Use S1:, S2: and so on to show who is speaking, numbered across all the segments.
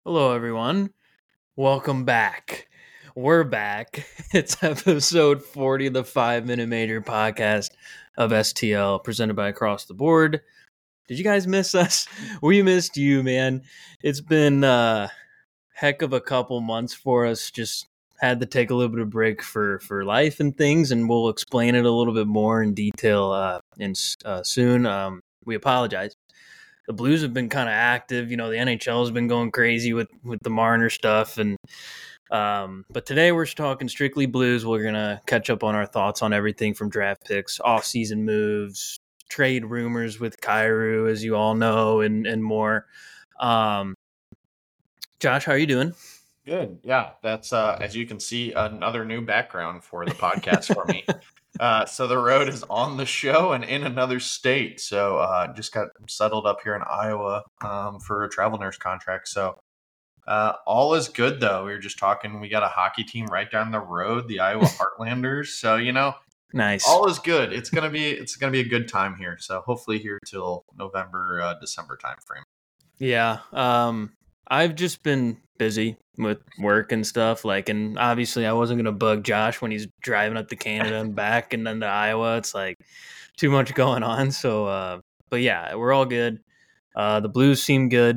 S1: Hello, everyone. Welcome back. We're back. It's episode 40 of the 5 Minute Major podcast of STL, presented by Across the Board. Did you guys miss us? We missed you, man. It's been a heck of a couple months for us. Just had to take a little bit of break for life and things, and we'll explain it a little bit more in detail soon. We apologize. The Blues have been kind of active. The NHL has been going crazy with the Marner stuff, and but today we're talking strictly Blues. We're gonna catch up on our thoughts on everything from draft picks, off-season moves, trade rumors with Kyrou, as you all know, and more. Um, Josh, how are you doing?
S2: Good. Yeah, that's as you can see, another new background for the podcast for me. So the road is on the show and in another state. So just got settled up here in Iowa for a travel nurse contract. So all is good though. We were just talking. We got a hockey team right down the road, the Iowa Heartlanders. So
S1: Nice.
S2: all is good. It's gonna be a good time here. So hopefully here till November, December time frame.
S1: Yeah. I've just been busy with work and stuff. And obviously I wasn't gonna bug Josh when he's driving up to Canada and back and then to Iowa. It's like too much going on. So but yeah, we're all good. The Blues seem good.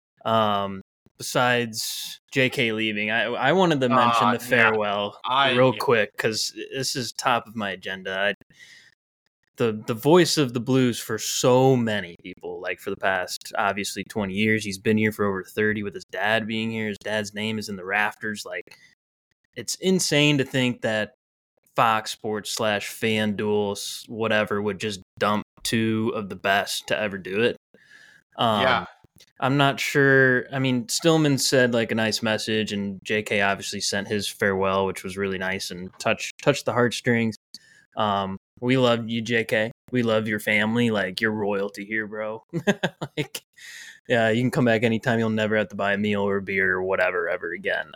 S1: Besides JK leaving, I wanted to mention the farewell real quick because this is top of my agenda. The voice of the Blues for so many people, like for the past obviously 20 years. He's been here for over 30 with his dad being here. His dad's name is in the rafters. It's insane to think that Fox Sports / FanDuel, whatever, would just dump two of the best to ever do it. I'm not sure. I mean, Stillman said a nice message, and JK obviously sent his farewell, which was really nice and touched the heartstrings. We love you, JK. We love your family. You're royalty here, bro. Yeah, you can come back anytime. You'll never have to buy a meal or a beer or whatever ever again.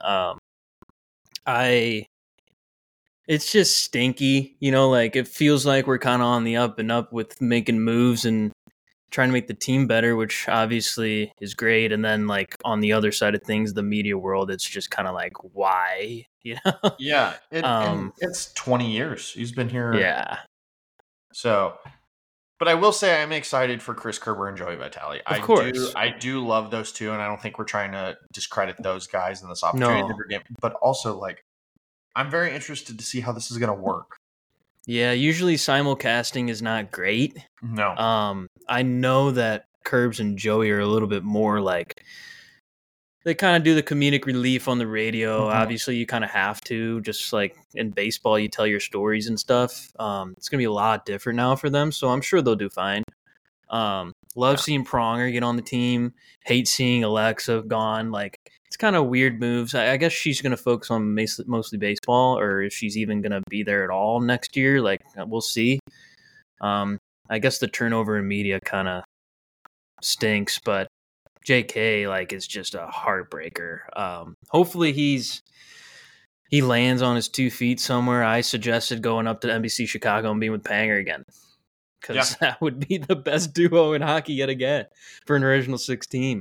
S1: It's just stinky, it feels like we're kind of on the up and up with making moves and trying to make the team better, which obviously is great. And then on the other side of things, the media world, it's just kind of why,
S2: Yeah, and it's 20 years. He's been here.
S1: Yeah.
S2: So, but I will say I'm excited for Chris Kerber and Joey Vitale.
S1: Of course.
S2: I do love those two, and I don't think we're trying to discredit those guys in this opportunity that they're getting. But also, I'm very interested to see how this is going to work.
S1: Yeah, usually simulcasting is not great.
S2: No.
S1: I know that Curbs and Joey are a little bit more they kind of do the comedic relief on the radio. Mm-hmm. Obviously, you kind of have to. Just like in baseball, you tell your stories and stuff. It's going to be a lot different now for them, so I'm sure they'll do fine. Love seeing Pronger get on the team. Hate seeing Alexa gone. It's kind of weird moves. I guess she's going to focus on mostly baseball, or if she's even going to be there at all next year. We'll see. I guess the turnover in media kind of stinks, but JK is just a heartbreaker. Hopefully he lands on his 2 feet somewhere. I suggested going up to NBC Chicago and being with Panger again, because that would be the best duo in hockey yet again for an original 6 team.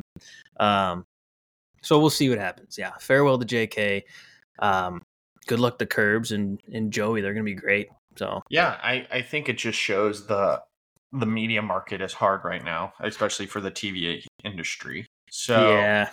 S1: So we'll see what happens. Yeah, farewell to JK. Good luck to Curbs and Joey. They're going to be great. So
S2: yeah, I think it just shows the media market is hard right now, especially for the TV industry. So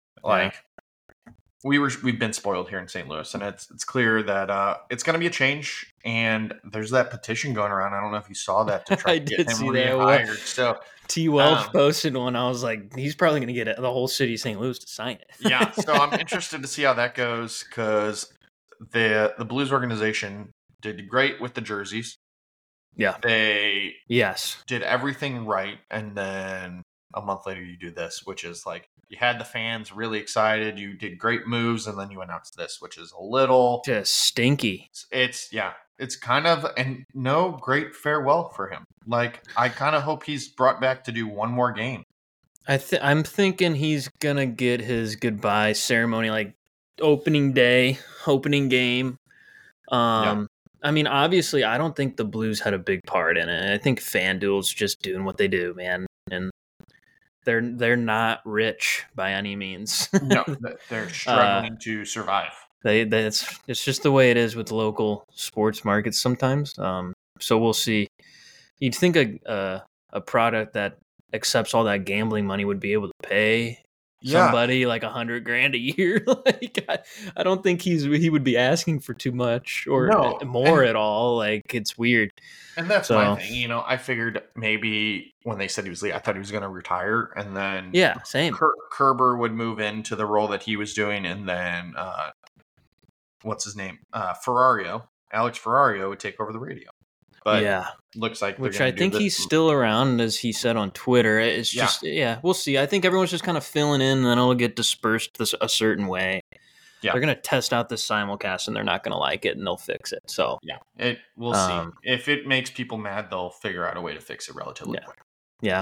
S2: we've been spoiled here in St. Louis, and it's clear that it's going to be a change. And there's that petition going around. I don't know if you saw that to try to get him rehired. So
S1: T. Welch posted one. I was like, he's probably going to get the whole city of St. Louis to sign it.
S2: Yeah, so I'm interested to see how that goes, because the Blues organization did great with the jerseys.
S1: Yeah.
S2: They did everything right, and then a month later you do this, which is you had the fans really excited, you did great moves, and then you announced this, which is a little
S1: just stinky.
S2: It's kind of no great farewell for him. I kind of hope he's brought back to do one more game.
S1: I'm thinking he's gonna get his goodbye ceremony opening day, opening game. I mean, obviously, I don't think the Blues had a big part in it. I think FanDuel's just doing what they do, man. And they're not rich by any means.
S2: No, they're struggling to survive.
S1: It's just the way it is with local sports markets sometimes. So we'll see. You'd think a product that accepts all that gambling money would be able to pay somebody like $100,000 a year. Like I don't think he would be asking for too much or more at all. Like it's weird.
S2: And that's my thing. I figured maybe when they said he was leaving, I thought he was going to retire, and then
S1: same.
S2: Kerber would move into the role that he was doing, and then what's his name? Alex Ferrario would take over the radio. But looks like
S1: which I think he's still around, as he said on Twitter. It's just we'll see. I think everyone's just kind of filling in, and then it'll get dispersed a certain way. Yeah. They're going to test out this simulcast, and they're not going to like it, and they'll fix it. So
S2: we'll see. If it makes people mad, they'll figure out a way to fix it relatively quick.
S1: Yeah.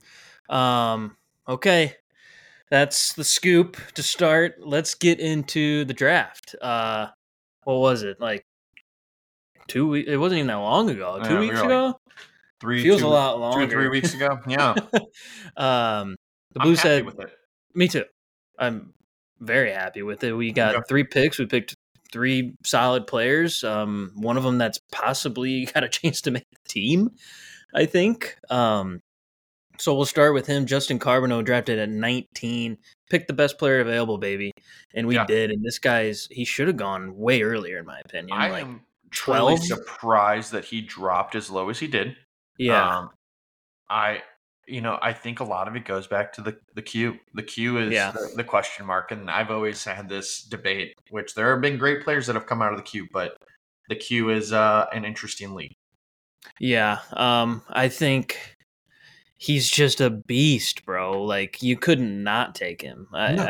S1: Okay. That's the scoop to start. Let's get into the draft. What was it? Like 2 weeks? It wasn't even that long ago. 2 weeks ago? Feels a lot longer.
S2: 2 or 3 weeks ago. Yeah.
S1: The Blues said,
S2: with it.
S1: Me too. I'm very happy with it. We got 3 picks. We picked 3 solid players. One of them that's possibly got a chance to make the team, I think. So we'll start with him. Justin Carbonneau, drafted at 19. Picked the best player available, baby. And we did. And this he should have gone way earlier, in my opinion.
S2: I am truly surprised that he dropped as low as he did.
S1: Yeah.
S2: I think a lot of it goes back to the Q. The Q is the question mark. And I've always had this debate, which there have been great players that have come out of the Q, but the Q is an interesting league.
S1: Yeah. I think he's just a beast, bro. Like, you couldn't not take him.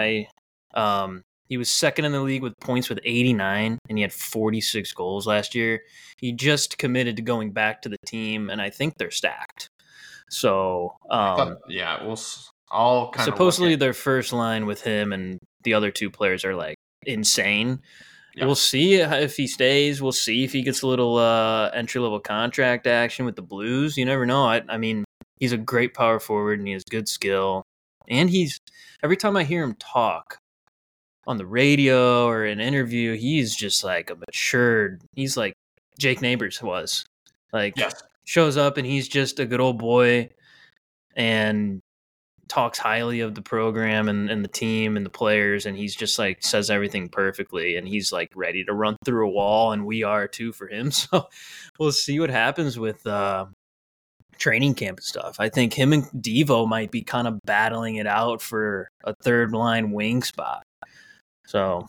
S1: He was second in the league with points with 89, and he had 46 goals last year. He just committed to going back to the team, and I think they're stacked. So,
S2: I'll kind of
S1: supposedly their first line with him and the other 2 players are like insane. Yeah. We'll see if he stays. We'll see if he gets a little entry-level contract action with the Blues. You never know. I mean, he's a great power forward, and he has good skill. And every time I hear him talk on the radio or an interview, he's just like a matured. He's like Jake Neighbors was. Like, shows up and he's just a good old boy and talks highly of the program and the team and the players, and he's just like says everything perfectly, and he's like ready to run through a wall, and we are too for him. So we'll see what happens with training camp and stuff. I think him and Devo might be kind of battling it out for a third line wing spot. So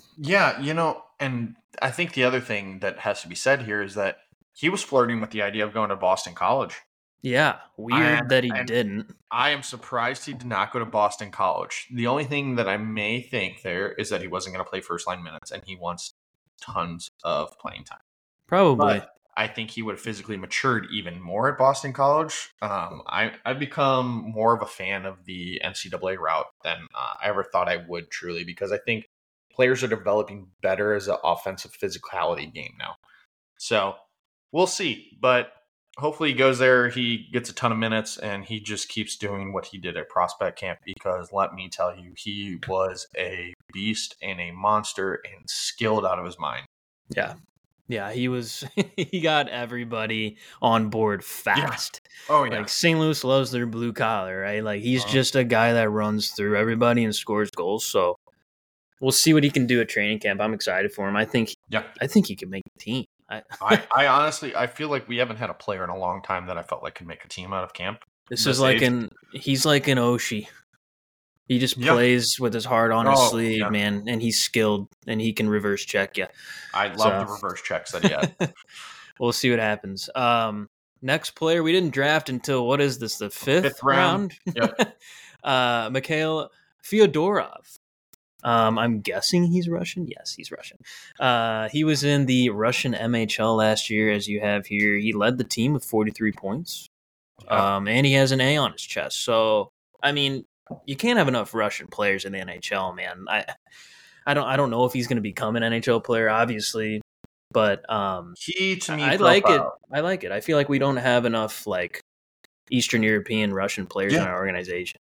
S2: and I think the other thing that has to be said here is that he was flirting with the idea of going to Boston College.
S1: Yeah, weird that he didn't.
S2: I am surprised he did not go to Boston College. The only thing that I may think there is that he wasn't going to play first line minutes, and he wants tons of playing time.
S1: Probably.
S2: But I think he would have physically matured even more at Boston College. I've become more of a fan of the NCAA route than I ever thought I would, truly, because I think players are developing better as an offensive physicality game now. So we'll see, but hopefully he goes there, he gets a ton of minutes, and he just keeps doing what he did at prospect camp, because let me tell you, he was a beast and a monster and skilled out of his mind.
S1: Yeah, he was. He got everybody on board fast.
S2: Yeah. Oh, yeah.
S1: Like, St. Louis loves their blue collar, right? Like, he's just a guy that runs through everybody and scores goals. So we'll see what he can do at training camp. I'm excited for him. I think he can make the team.
S2: I honestly, I feel like we haven't had a player in a long time that I felt like could make a team out of camp.
S1: He's like an Oshie. He just plays with his heart on his sleeve, man, and he's skilled, and he can reverse check you.
S2: I love the reverse checks that he had.
S1: We'll see what happens. Next player, we didn't draft until, what is this, the fifth round?
S2: Yep.
S1: Mikhail Fyodorov. I'm guessing he's Russian. Yes, he's Russian. He was in the Russian MHL last year, as you have here. He led the team with 43 points, and he has an A on his chest. So, I mean, you can't have enough Russian players in the NHL, man. I don't know if he's going to become an NHL player, obviously, but
S2: he to me,
S1: I like it. I like it. I feel like we don't have enough like Eastern European Russian players in our organization.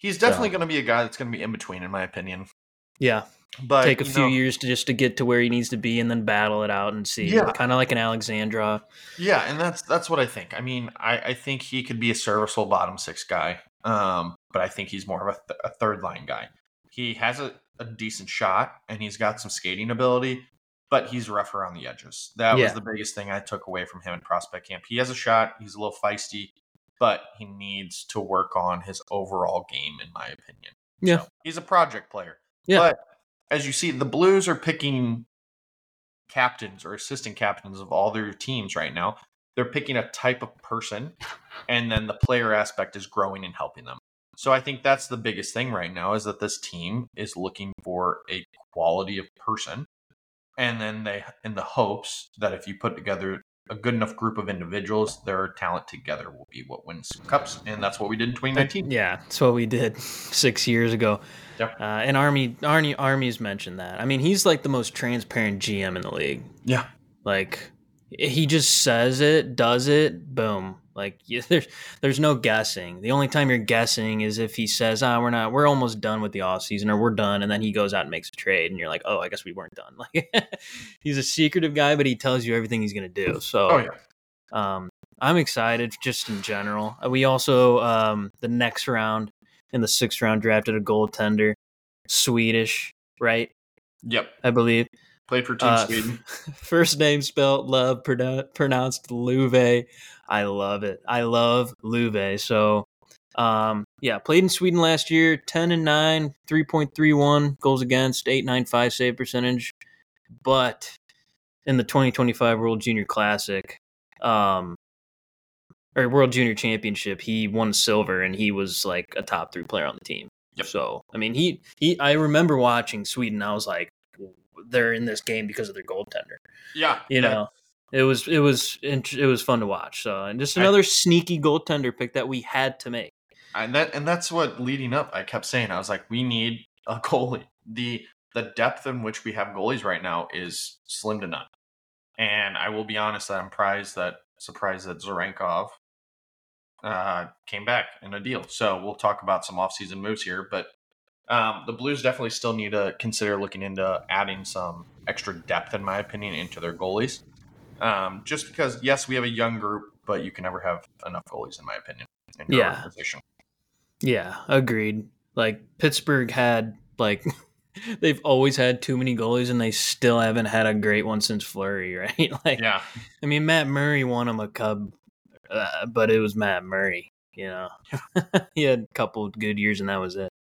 S2: He's definitely going to be a guy that's going to be in between, in my opinion.
S1: Yeah.
S2: But
S1: take a few years to get to where he needs to be and then battle it out and see.
S2: Yeah.
S1: Kind of like an Alexandra.
S2: Yeah, and that's what I think. I mean, I think he could be a serviceable bottom six guy, but I think he's more of a third line guy. He has a decent shot, and he's got some skating ability, but he's rough around the edges. That was the biggest thing I took away from him in prospect camp. He has a shot. He's a little feisty, but he needs to work on his overall game, in my opinion.
S1: Yeah.
S2: So, he's a project player.
S1: Yeah.
S2: But as you see, the Blues are picking captains or assistant captains of all their teams right now. They're picking a type of person, and then the player aspect is growing and helping them. So I think that's the biggest thing right now, is that this team is looking for a quality of person, and then they, in the hopes that if you put together a good enough group of individuals, their talent together will be what wins cups, and that's what we did in 2019.
S1: Yeah, that's what we did 6 years ago.
S2: Yep.
S1: And Army's mentioned that. I mean, he's like the most transparent GM in the league.
S2: Yeah.
S1: Like, he just says it, does it, boom. Like, there's no guessing. The only time you're guessing is if he says, we're almost done with the offseason, or we're done, and then he goes out and makes a trade, and you're like, oh, I guess we weren't done. Like, he's a secretive guy, but he tells you everything he's going to do. So, I'm excited just in general. We also, the next round, in the 6th round, drafted a goaltender, Swedish, right?
S2: Yep.
S1: I believe.
S2: Played for Team Sweden.
S1: First name spelled love, pronounced Luve. I love it. I love Luve. So, played in Sweden last year, 10-9, 3.31 goals against, 8.95 save percentage. But in the 2025 World Junior Classic, or World Junior Championship, he won silver, and he was like a top 3 player on the team.
S2: Yep.
S1: So, I mean, I remember watching Sweden. I was like, they're in this game because of their goaltender.
S2: Yeah.
S1: It was fun to watch. So, and just another sneaky goaltender pick that we had to make.
S2: And that's what, leading up, I kept saying. I was like, we need a goalie. The depth in which we have goalies right now is slim to none. And I will be honest that I'm surprised that Zhirankov came back in a deal. So we'll talk about some offseason moves here, but the Blues definitely still need to consider looking into adding some extra depth, in my opinion, into their goalies. Just because, yes, we have a young group, but you can never have enough goalies, in my opinion, in your organization.
S1: Yeah, agreed. Like, Pittsburgh had, like, they've always had too many goalies, and they still haven't had a great one since Fleury, right? Like, yeah. I mean, Matt Murray won him a cup, but it was Matt Murray, you know. He had a couple of good years, and that was it.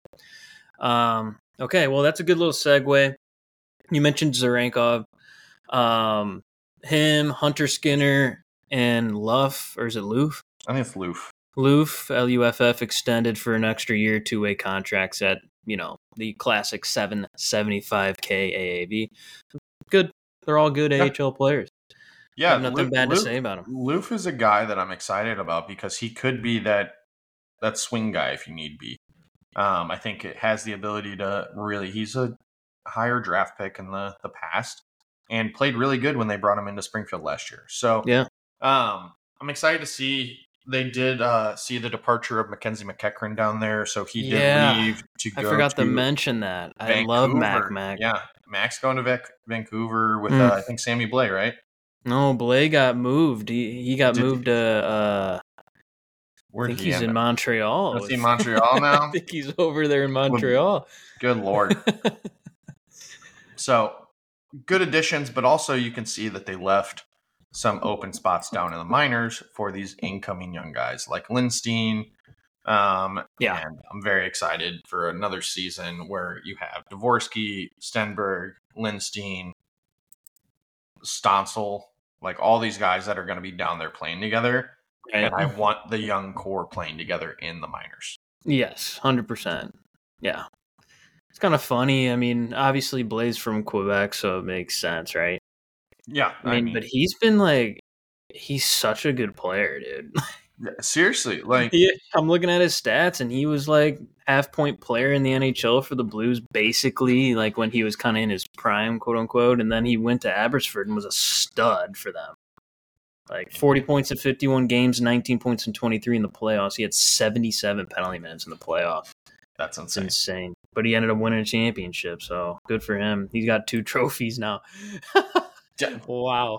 S1: Okay, well, that's a good little segue. You mentioned Zhirankov. Him, Hunter Skinner, and Luff, or is it Loof?
S2: I think it's Loof.
S1: Loof, Luff, extended for an extra year, 2-way contracts at, the classic $775K AAV. Good. They're all good AHL players.
S2: Yeah,
S1: nothing bad to say about him.
S2: Loof is a guy that I'm excited about because he could be that swing guy if you need be. I think it has the ability to really. He's a higher draft pick in the past and played really good when they brought him into Springfield last year. So
S1: yeah,
S2: I'm excited to see. They did see the departure of Mackenzie McEachran down there, so he did leave to go.
S1: I forgot to mention that.
S2: Vancouver.
S1: I love Mac.
S2: Yeah, Mac's going to Vancouver with I think Sammy Blais, right?
S1: No, Blais got moved. He got moved to. I think he's in Montreal.
S2: Is he in Montreal now?
S1: I think he's over there in Montreal.
S2: Good Lord. So, good additions, but also you can see that they left some open spots down in the minors for these incoming young guys like Lindstein. And I'm very excited for another season where you have Dvorsky, Stenberg, Lindstein, Stonsel, like all these guys that are going to be down there playing together. Right. And I want the young core playing together in the minors.
S1: Yes, 100%. Yeah. It's kind of funny. I mean, obviously Blais from Quebec, so it makes sense, right?
S2: Yeah.
S1: I mean, but he's such a good player, dude.
S2: Yeah, seriously. Like,
S1: I'm looking at his stats, and he was like half-point player in the NHL for the Blues, basically, like when he was kind of in his prime, quote unquote. And then he went to Abbotsford and was a stud for them. Like 40 points in 51 games, 19 points in 23 in the playoffs. He had 77 penalty minutes in the playoffs.
S2: That's
S1: It's
S2: insane.
S1: insane. But he ended up winning a championship, so good for him. He's got 2 trophies now. Wow.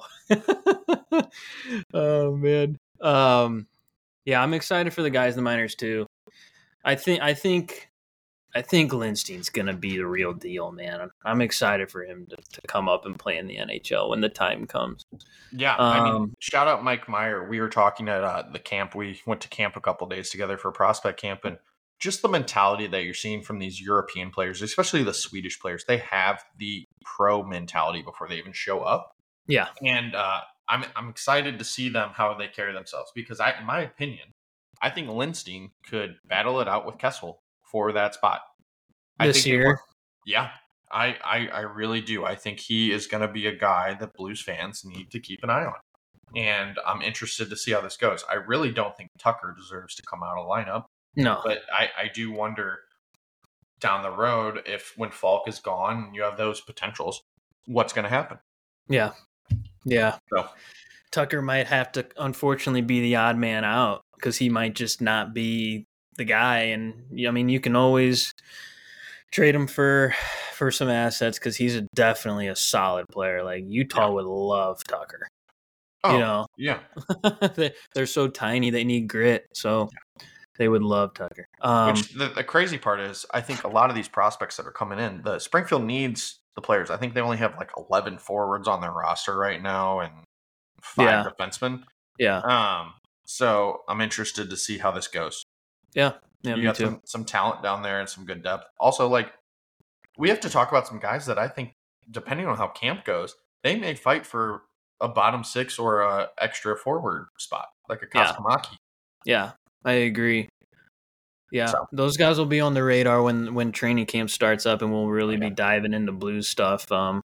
S1: Oh man. Yeah, I'm excited for the guys in the minors too. I think Lindstein's gonna be the real deal, man. I'm excited for him to come up and play in the NHL when the time comes.
S2: Yeah, I mean, shout out Mike Meyer. We were talking at the camp. We went to camp a couple days together for prospect camp, and just the mentality that you're seeing from these European players, especially the Swedish players, they have the pro mentality before they even show up.
S1: Yeah,
S2: And I'm excited to see them how they carry themselves because in my opinion, I think Lindstein could battle it out with Kessel for that spot
S1: this year.
S2: Yeah, I really do. I think he is going to be a guy that Blues fans need to keep an eye on. And I'm interested to see how this goes. I really don't think Tucker deserves to come out of the lineup.
S1: No.
S2: But I do wonder down the road if when Falk is gone, you have those potentials, what's going to happen?
S1: Yeah. Yeah.
S2: So
S1: Tucker might have to, unfortunately, be the odd man out because he might just not be the guy. And, I mean, you can always trade him for some assets because he's definitely a solid player. Like, Utah would love Tucker.
S2: Oh, yeah.
S1: They're so tiny, they need grit. So they would love Tucker.
S2: Which the crazy part is, I think a lot of these prospects that are coming in, the Springfield needs the players. I think they only have like 11 forwards on their roster right now and 5 defensemen.
S1: Yeah.
S2: So I'm interested to see how this goes.
S1: Yeah.
S2: You got some talent down there and some good depth. Also, like, we have to talk about some guys that I think, depending on how camp goes, they may fight for a bottom 6 or a extra forward spot, like a Koskamaki.
S1: Yeah, I agree. Yeah, so those guys will be on the radar when training camp starts up, and we'll really be diving into Blues stuff.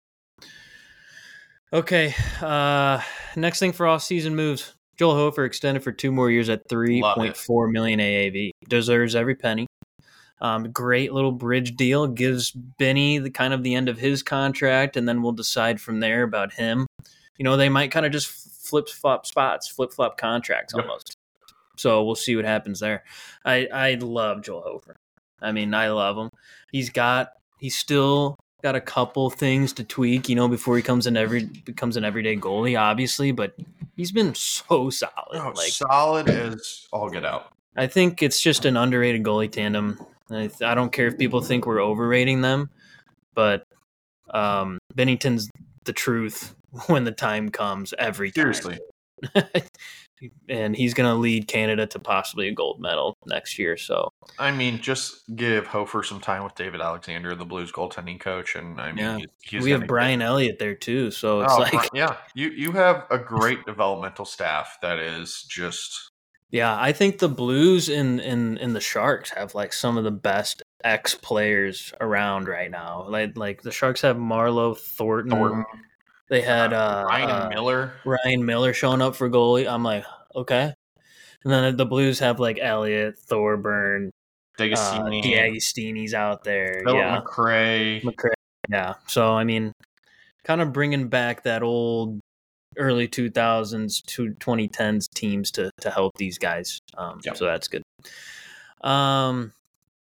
S1: Okay, next thing for off-season moves. Joel Hofer extended for 2 more years at $3.4 million AAV. Deserves every penny. Great little bridge deal. Gives Benny the end of his contract, and then we'll decide from there about him. You know, they might kind of just flip-flop contracts almost. So we'll see what happens there. I love Joel Hofer. I mean, I love him. He's still got a couple things to tweak, you know, before he becomes an everyday goalie, obviously, but he's been so solid.
S2: Solid as all get out.
S1: I think it's just an underrated goalie tandem. I don't care if people think we're overrating them, but Bennington's the truth when the time comes every time.
S2: Seriously.
S1: And he's going to lead Canada to possibly a gold medal next year. So,
S2: I mean, just give Hofer some time with David Alexander, the Blues goaltending coach, and I mean,
S1: we have Brian Elliott there too. So it's
S2: you have a great developmental staff that is just.
S1: Yeah, I think the Blues and the Sharks have like some of the best ex players around right now. Like the Sharks have Marleau, Thornton. They had Ryan Miller showing up for goalie. I'm like, okay. And then the Blues have like Elliott, Thorburn, D'Agostini's out there.
S2: Philip McRae.
S1: Yeah. So, I mean, kind of bringing back that old early 2000s to 2010s teams to help these guys. So that's good. Radek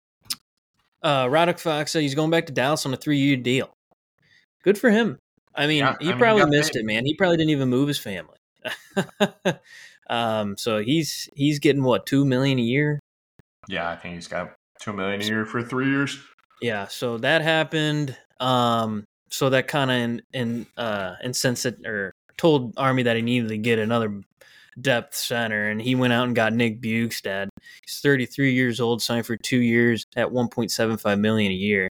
S1: Fox, he's going back to Dallas on a 3-year deal. Good for him. I mean, he probably missed it, man. He probably didn't even move his family. So he's getting what, $2 million a year?
S2: Yeah, I think he's got $2 million a year for 3 years.
S1: Yeah, so that happened. So that kind of incensed or told Army that he needed to get another depth center, and he went out and got Nick Bjugstad. He's 33 years old, signed for 2 years at $1.75 million a year.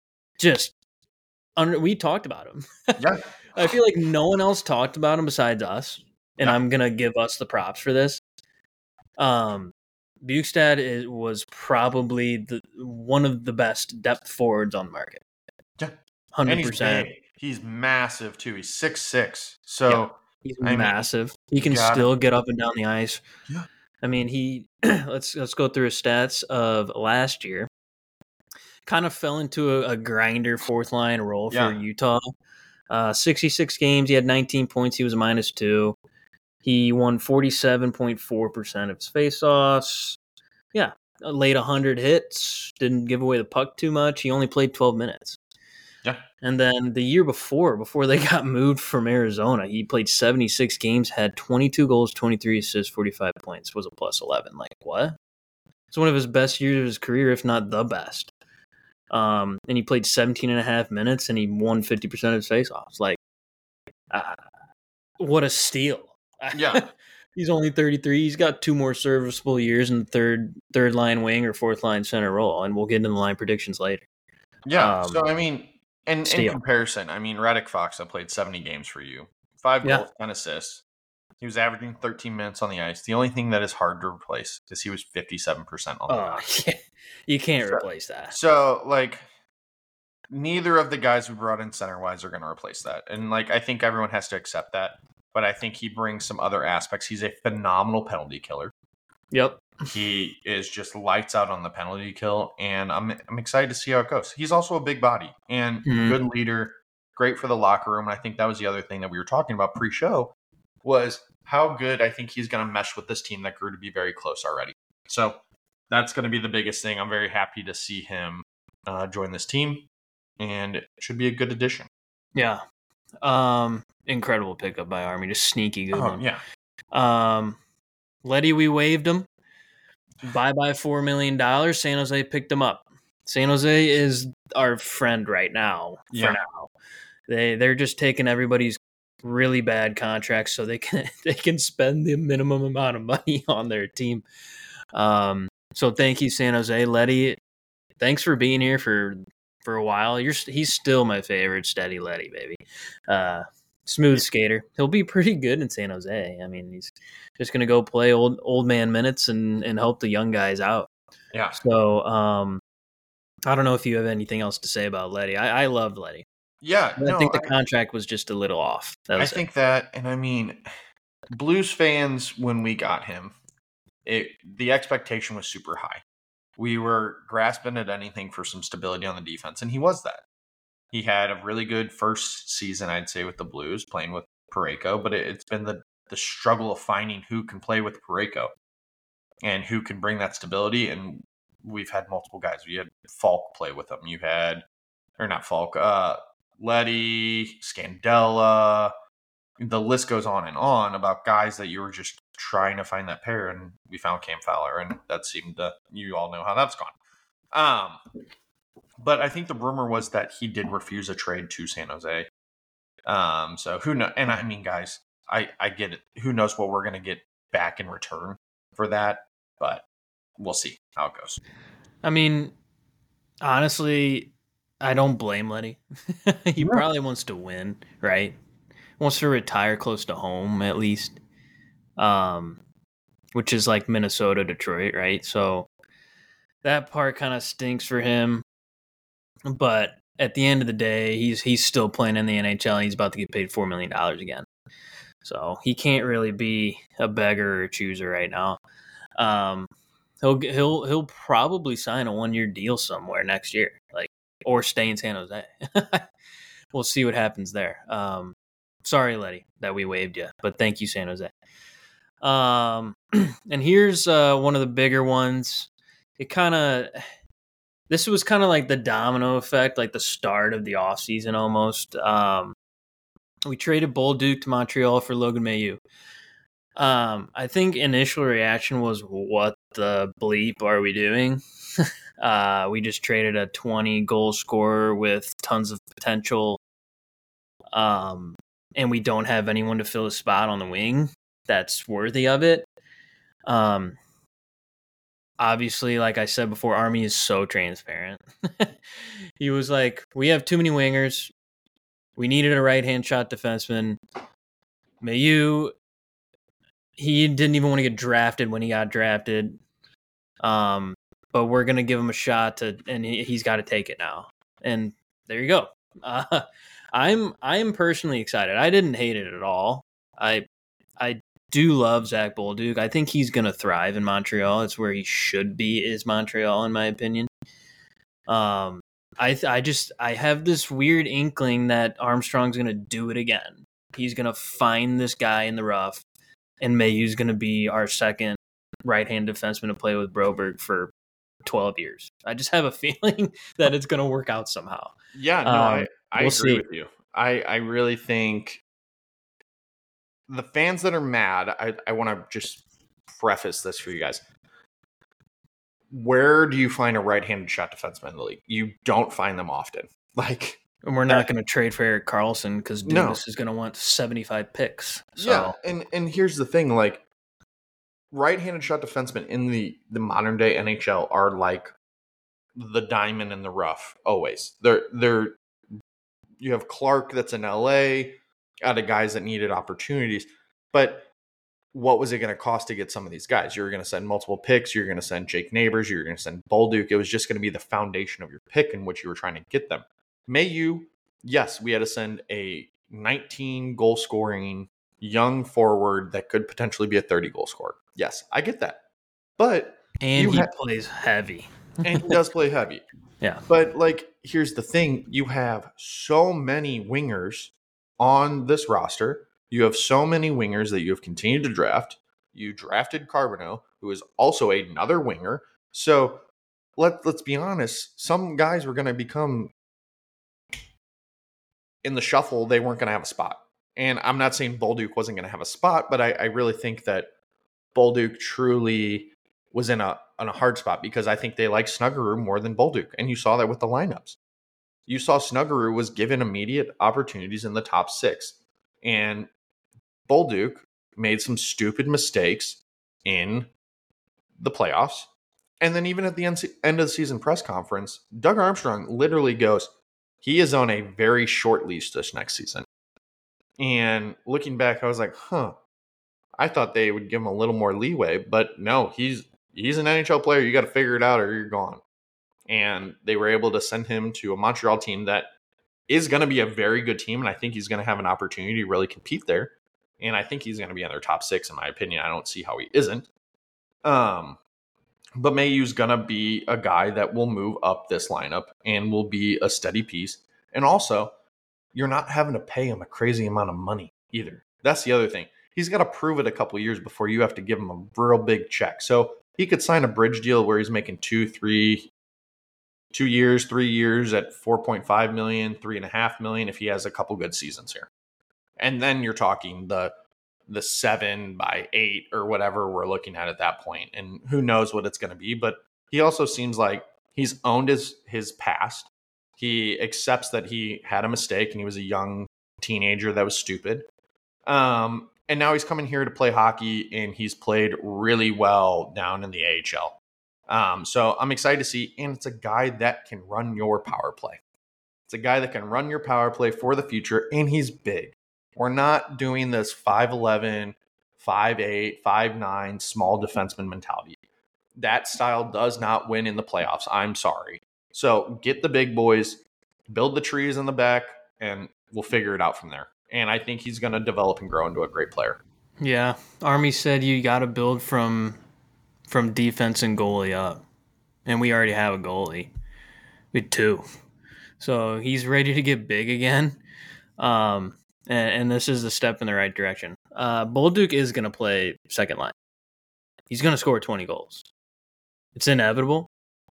S1: We talked about him.
S2: Yeah.
S1: I feel like no one else talked about him besides us, and I'm gonna give us the props for this. Bjugstad was probably one of the best depth forwards on the market.
S2: Yeah,
S1: 100%.
S2: He's massive too. He's 6'6". So
S1: he's massive. He can still get up and down the ice.
S2: Yeah.
S1: I mean, he let's go through his stats of last year. Kind of fell into a grinder fourth line role for Utah. 66 games, he had 19 points. He was a -2. He won 47.4% of his faceoffs. Yeah, laid 100 hits, didn't give away the puck too much. He only played 12 minutes.
S2: Yeah.
S1: And then the year before they got moved from Arizona, he played 76 games, had 22 goals, 23 assists, 45 points, was a plus 11. Like, what? It's one of his best years of his career, if not the best. And he played 17 and a half minutes, and he won 50% of his faceoffs. Like, what a steal.
S2: Yeah.
S1: He's only 33. He's got 2 more serviceable years in the third line wing or fourth line center role, and we'll get into the line predictions later.
S2: Yeah. So, I mean, in comparison, I mean, Radek Faksa played 70 games for you. 5 goals, 10 assists. He was averaging 13 minutes on the ice. The only thing that is hard to replace is he was 57% on the ice.
S1: Yeah. You can't replace that.
S2: So, like, neither of the guys we brought in center-wise are going to replace that. And, like, I think everyone has to accept that. But I think he brings some other aspects. He's a phenomenal penalty killer.
S1: Yep.
S2: He is just lights out on the penalty kill, and I'm excited to see how it goes. He's also a big body and good leader, great for the locker room. And I think that was the other thing that we were talking about pre-show was how good I think he's going to mesh with this team that grew to be very close already. So that's going to be the biggest thing. I'm very happy to see him join this team, and it should be a good addition.
S1: Yeah. Incredible pickup by Army, just sneaky good one.
S2: Yeah.
S1: Letty, we waived him. Bye-bye $4 million. San Jose picked him up. San Jose is our friend right now. For now, they're just taking everybody's really bad contracts so they can spend the minimum amount of money on their team. So thank you, San Jose. Letty, thanks for being here for a while. He's still my favorite, steady Letty, baby. Smooth skater. He'll be pretty good in San Jose. I mean, he's just going to go play old man minutes and help the young guys out.
S2: Yeah.
S1: So I don't know if you have anything else to say about Letty. I loved Letty.
S2: Yeah.
S1: I think the contract was just a little off.
S2: I think that, and I mean, Blues fans, when we got him, the expectation was super high. We were grasping at anything for some stability on the defense, and he was that. He had a really good first season, I'd say, with the Blues, playing with Parayko, but it's been the struggle of finding who can play with Parayko and who can bring that stability, and we've had multiple guys. We had Falk play with him. You had, or not Falk, Letty, Scandella. The list goes on and on about guys that you were just trying to find that pair, and we found Cam Fowler, and that seemed to, you all know how that's gone. But I think the rumor was that he did refuse a trade to San Jose. So who knows? And I mean, guys, I get it. Who knows what we're going to get back in return for that, but we'll see how it goes.
S1: I mean, honestly, I don't blame Letty. He probably wants to win, right? Wants to retire close to home at least, which is like Minnesota, Detroit, right? So that part kind of stinks for him. But at the end of the day, he's still playing in the NHL. And he's about to get paid $4 million again, so he can't really be a beggar or a chooser right now. He'll probably sign a 1-year deal somewhere next year, or stay in San Jose. We'll see what happens there. Sorry, Letty, that we waived you, but thank you, San Jose. And here's one of the bigger ones. This was kind of like the domino effect, like the start of the offseason almost. We traded Bolduc to Montreal for Logan Mailloux. I think initial reaction was, what the bleep are we doing? We just traded a 20-goal scorer with tons of potential, and we don't have anyone to fill a spot on the wing that's worthy of it. Obviously, like I said before, Army is so transparent. He was like, we have too many wingers. We needed a right-hand shot defenseman. Mailloux, he didn't even want to get drafted when he got drafted. But we're going to give him a shot and he's got to take it now. And there you go. I'm personally excited. I didn't hate it at all. I do love Zach Bolduc. I think he's going to thrive in Montreal. It's where he should be, is Montreal, in my opinion. I have this weird inkling that Armstrong's going to do it again. He's going to find this guy in the rough, and Mailloux's going to be our second right-hand defenseman to play with Broberg for 12 years. I just have a feeling that it's going to work out somehow.
S2: Yeah, no, I
S1: We'll
S2: agree
S1: see.
S2: with you. I really think the fans that are mad, I want to just preface this for you guys. Where do you find a right-handed shot defenseman in the league? You don't find them often. Like,
S1: And we're not going to trade for Erik Karlsson because
S2: No.
S1: Dubas is going to want 75 picks. So
S2: yeah, and here's the thing, like, right-handed shot defensemen in the modern day NHL are like the diamond in the rough always. They're you have Clark that's in LA, out of guys that needed opportunities, but what was it going to cost to get some of these guys? You were going to send multiple picks. You're going to send Jake Neighbors. You're going to send Bolduc. It was just going to be the foundation of your pick in which you were trying to get them. Mayu, yes, we had to send a 19 goal scoring young forward that could potentially be a 30 goal scorer. Yes, I get that. But
S1: and he plays heavy.
S2: And he does play heavy.
S1: Yeah.
S2: But, like, here's the thing. You have so many wingers on this roster. You have so many wingers that you have continued to draft. You drafted Carbonneau, who is also another winger. So let's be honest. Some guys were going to become in the shuffle. They weren't going to have a spot. And I'm not saying Bolduc wasn't going to have a spot, but I really think that Bolduc truly was in a hard spot because I think they like Snuggerud more than Bolduc. And you saw that with the lineups. You saw Snuggerud was given immediate opportunities in the top 6. And Bolduc made some stupid mistakes in the playoffs. And then even at the end of the season press conference, Doug Armstrong literally goes, he is on a very short leash this next season. And looking back, I was like, I thought they would give him a little more leeway, but no, he's an NHL player. You got to figure it out or you're gone. And they were able to send him to a Montreal team that is going to be a very good team. And I think he's going to have an opportunity to really compete there. And I think he's going to be in their top 6, in my opinion. I don't see how he isn't. But Mayu's going to be a guy that will move up this lineup and will be a steady piece. And also, you're not having to pay him a crazy amount of money either. That's the other thing. He's got to prove it a couple of years before you have to give him a real big check. So he could sign a bridge deal where he's making 2 years, 3 years at $4.5 million, $3.5 million if he has a couple good seasons here. And then you're talking the 7 by 8 or whatever we're looking at that point. And who knows what it's going to be. But he also seems like he's owned his past. He accepts that he had a mistake and he was a young teenager that was stupid. And now he's coming here to play hockey, and he's played really well down in the AHL. So I'm excited to see, and it's a guy that can run your power play. It's a guy that can run your power play for the future, and he's big. We're not doing this 5'11", 5'8", 5'9", small defenseman mentality. That style does not win in the playoffs. I'm sorry. So get the big boys, build the trees in the back, and we'll figure it out from there. And I think he's going to develop and grow into a great player.
S1: Yeah. Army said you got to build from defense and goalie up. And we already have a goalie. We had 2. So he's ready to get big again. And this is a step in the right direction. Bolduc is going to play second line. He's going to score 20 goals. It's inevitable.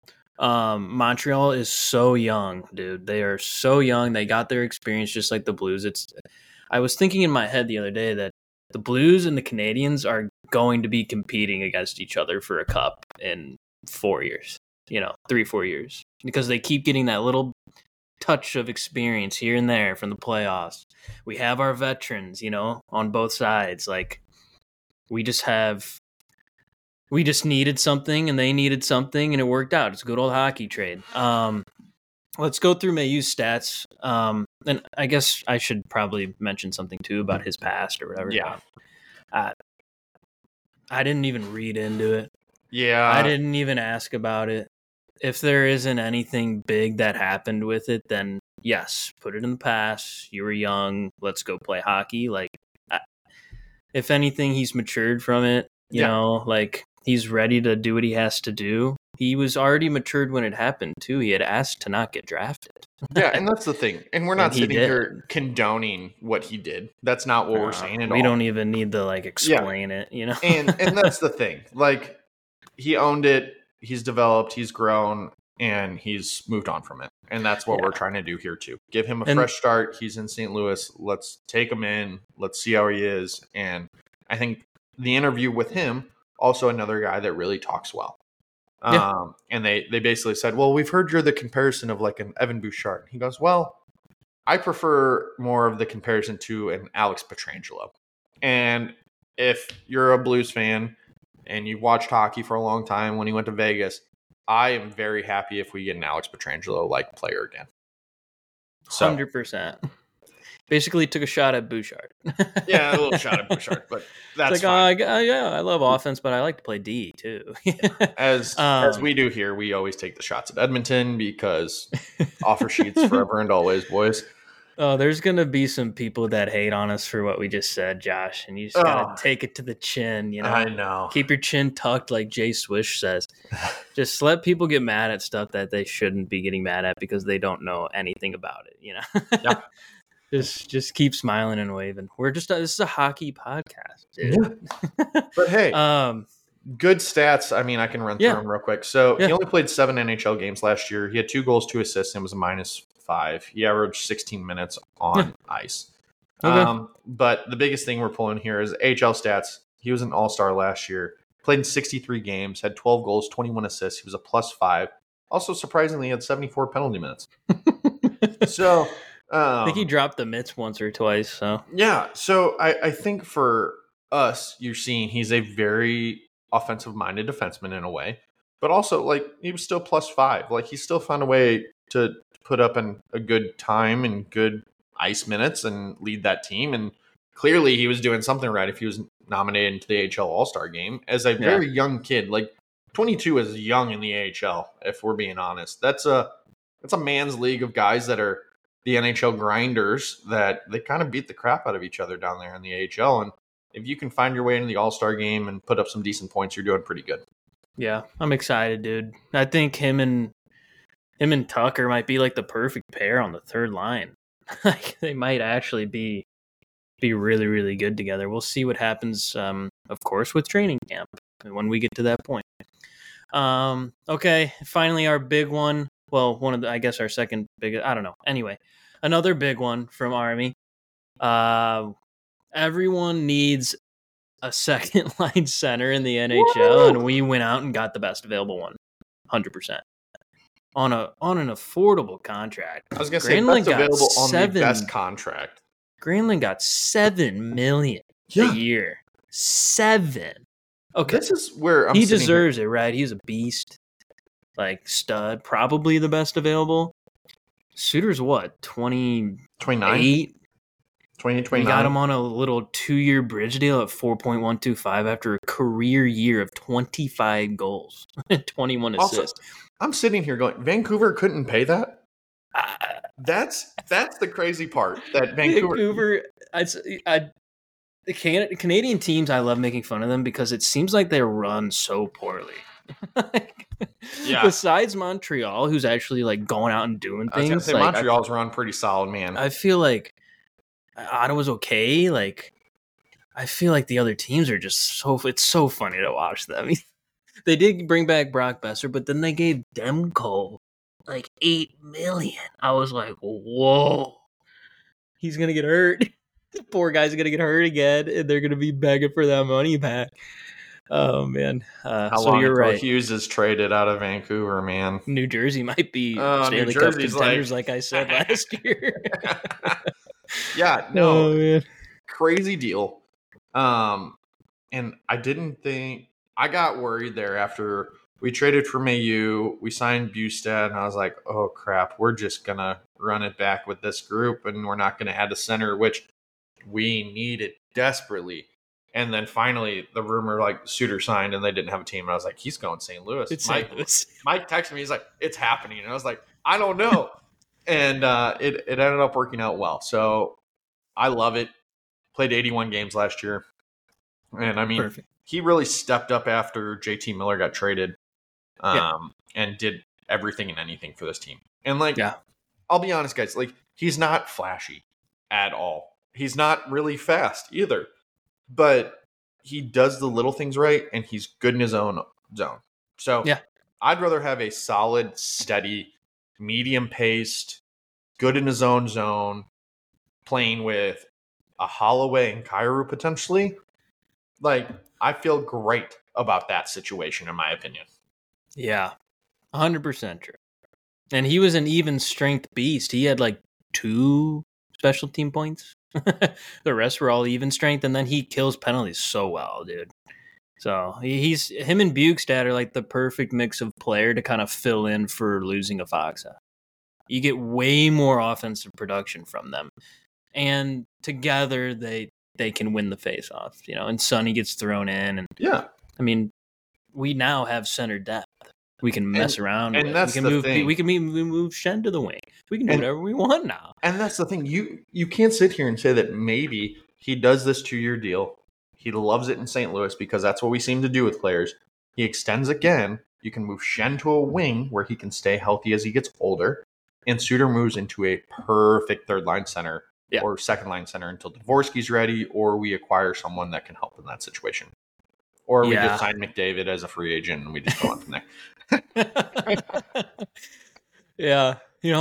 S1: Montreal is so young, dude. They are so young. They got their experience just like the Blues. I was thinking in my head the other day that the Blues and the Canadiens are going to be competing against each other for a cup in 4 years, 3-4 years, because they keep getting that little touch of experience here and there from the playoffs. We have our veterans, on both sides. Like, we just needed something and they needed something and it worked out. It's a good old hockey trade. Let's go through Mayu's stats. And I guess I should probably mention something too about his past or whatever.
S2: Yeah.
S1: I didn't even read into it.
S2: Yeah.
S1: I didn't even ask about it. If there isn't anything big that happened with it, then yes, put it in the past. You were young. Let's go play hockey. Like, if anything, he's matured from it. You know, like, he's ready to do what he has to do. He was already matured when it happened, too. He had asked to not get drafted.
S2: Yeah, and that's the thing. And we're not sitting here condoning what he did. That's not what we're saying at all.
S1: We don't even need to, explain it,
S2: And that's the thing. Like, he owned it. he's developed, he's grown, and he's moved on from it. And that's what we're trying to do here too. Give him a fresh start. He's in St. Louis. Let's take him in. Let's see how he is. And I think the interview with him, also another guy that really talks well. And they basically said, well, we've heard you're the comparison of like an Evan Bouchard. He goes, well, I prefer more of the comparison to an Alex Pietrangelo. And if you're a Blues fan and you've watched hockey for a long time when he went to Vegas, I am very happy if we get an Alex Pietrangelo-like player again. So,
S1: 100%. Basically took a shot at Bouchard.
S2: Yeah, a little shot at Bouchard, but that's
S1: it's like,
S2: fine.
S1: I love offense, but I like to play D too.
S2: As we do here, we always take the shots at Edmonton because offer sheets forever and always, boys.
S1: Oh, there's going to be some people that hate on us for what we just said, Josh, and you just got to take it to the chin, you know?
S2: I know.
S1: Keep your chin tucked like Jay Swish says. Just let people get mad at stuff that they shouldn't be getting mad at because they don't know anything about it, you know?
S2: Yep.
S1: Just keep smiling and waving. This is a hockey podcast, dude.
S2: Yeah. But hey, good stats. I mean, I can run through them real quick. So he only played 7 NHL games last year. He had 2 goals, 2 assists, and was a -5. He averaged 16 minutes on ice. Okay. But the biggest thing we're pulling here is AHL stats. He was an all-star last year. Played in 63 games, had 12 goals, 21 assists. He was a +5. Also, surprisingly, he had 74 penalty minutes. So
S1: I think he dropped the mitts once or twice. So
S2: yeah. So I think for us, you're seeing he's a very offensive-minded defenseman in a way. But also, like, he was still +5. Like, he still found a way to put up a good time and good ice minutes and lead that team. And clearly he was doing something right if he was nominated into the AHL All-Star game as a very young kid. Like, 22 is young in the AHL, if we're being honest. That's a man's league of guys that are the NHL grinders that they kind of beat the crap out of each other down there in the AHL. And if you can find your way into the All-Star game and put up some decent points, you're doing pretty good.
S1: Yeah, I'm excited, dude. I think him and Tucker might be like the perfect pair on the third line. Like, they might actually be really, really good together. We'll see what happens, of course, with training camp when we get to that point. Okay, finally our big one. Well, I guess our second biggest, I don't know. Anyway, another big one from Army. Everyone needs a second line center in the NHL, Woo! And we went out and got the best available one, 100%. On an affordable contract.
S2: I was going to say best available on the best contract.
S1: Granlund got $7 million a year. 7. Okay, this
S2: is where
S1: he deserves it, right? He's a beast. Like, stud, probably the best available. Suter's what, 29?
S2: 29.
S1: We got him on a little 2-year bridge deal at 4.125 after a career year of 25 goals and 21 assists. Also,
S2: I'm sitting here going, Vancouver couldn't pay that? That's the crazy part. That Vancouver
S1: the Canadian teams, I love making fun of them because it seems like they run so poorly. Besides Montreal, who's actually like going out and doing things. I was
S2: gonna say Montreal's run pretty solid, man.
S1: I feel like Ottawa's okay. Like, I feel like the other teams are just it's so funny to watch them. They did bring back Brock Besser, but then they gave Demko like $8 million. I was like, whoa, he's gonna get hurt. Poor guy's gonna get hurt again, and they're gonna be begging for that money back. Oh man!
S2: How long you're right. Hughes is traded out of Vancouver, man.
S1: New Jersey might be Stanley Cup contenders, like I said last year.
S2: Yeah, no, crazy deal. And I didn't think I got worried there after we traded for Mayu. We signed Bustad, and I was like, "Oh crap, we're just gonna run it back with this group, and we're not gonna add a center, which we needed desperately." And then finally, the rumor like Suter signed, and they didn't have a team. And I was like, "He's going St. Louis." Mike texted me. He's like, "It's happening," and I was like, "I don't know." And it ended up working out well. So I love it. Played 81 games last year, and I mean, he really stepped up after JT Miller got traded, and did everything and anything for this team. And like, I'll be honest, guys, like, he's not flashy at all. He's not really fast either. But he does the little things right, and he's good in his own zone. So I'd rather have a solid, steady, medium-paced, good in his own zone, playing with a Holloway and Kyrou potentially. Like, I feel great about that situation, in my opinion.
S1: Yeah, 100% true. And he was an even strength beast. He had like 2 special team points. The rest were all even strength, and then he kills penalties so well, dude. So he's him and Bukestad are like the perfect mix of player to kind of fill in for losing a Faksa. You get way more offensive production from them, and together they can win the face-off. And Sonny gets thrown in, and
S2: Yeah,
S1: I mean, we now have center depth. We can mess around
S2: and
S1: with.
S2: that's
S1: we can
S2: the
S1: move.
S2: thing.
S1: We can move Shen to the wing. We can do whatever we want now.
S2: And that's the thing. You can't sit here and say that maybe he does this 2-year deal. He loves it in St. Louis because that's what we seem to do with players. He extends again. You can move Shen to a wing where he can stay healthy as he gets older. And Suter moves into a perfect third-line center or second-line center until Dvorsky's ready, or we acquire someone that can help in that situation. Or we just sign McDavid as a free agent and we just go on from there.
S1: Yeah,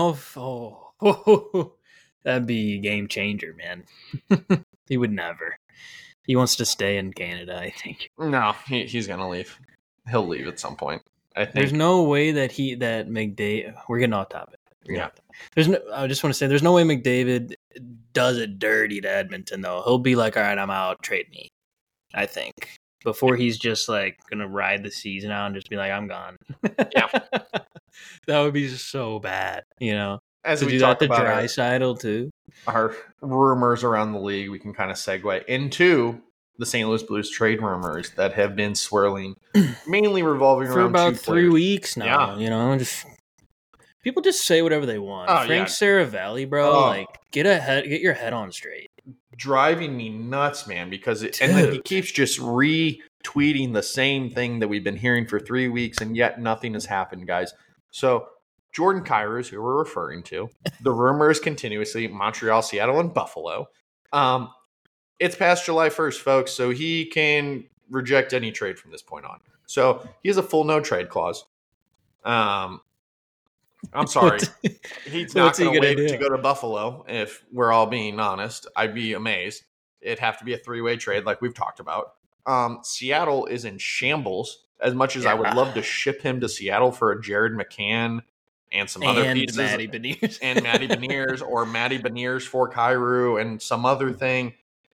S1: that'd be a game changer, man. He would never. He wants to stay in Canada, I think.
S2: No, he's gonna leave. He'll leave at some point. I think
S1: there's no way that McDavid. We're getting off topic. I just want to say there's no way McDavid does it dirty to Edmonton though. He'll be like, all right, I'm out, trade me. I think. Before he's just like gonna ride the season out and just be like, I'm gone.
S2: Yeah.
S1: That would be so bad,
S2: As
S1: to
S2: we
S1: do
S2: talk
S1: that to
S2: about
S1: Draisaitl too.
S2: Our rumors around the league, we can kind of segue into the St. Louis Blues trade rumors that have been swirling, mainly revolving
S1: for
S2: around
S1: about
S2: 2
S1: 3
S2: players.
S1: weeks now. Just people just say whatever they want. Frank Saravalli, bro, get your head on straight.
S2: Driving me nuts, man, because and then he keeps just retweeting the same thing that we've been hearing for 3 weeks, and yet nothing has happened, guys. So Jordan Kyrou is who we're referring to. The rumor is continuously Montreal, Seattle, and Buffalo. It's past July 1st, folks, so he can reject any trade from this point on. So he has a full no trade clause. I'm sorry. He's not going to wait to go to Buffalo, if we're all being honest. I'd be amazed. It'd have to be a 3-way trade like we've talked about. Seattle is in shambles. As much as I would love to ship him to Seattle for a Jared McCann and some other pieces.
S1: Matty Beniers.
S2: And Matty Beniers, or Matty Beniers for Kyrou and some other thing.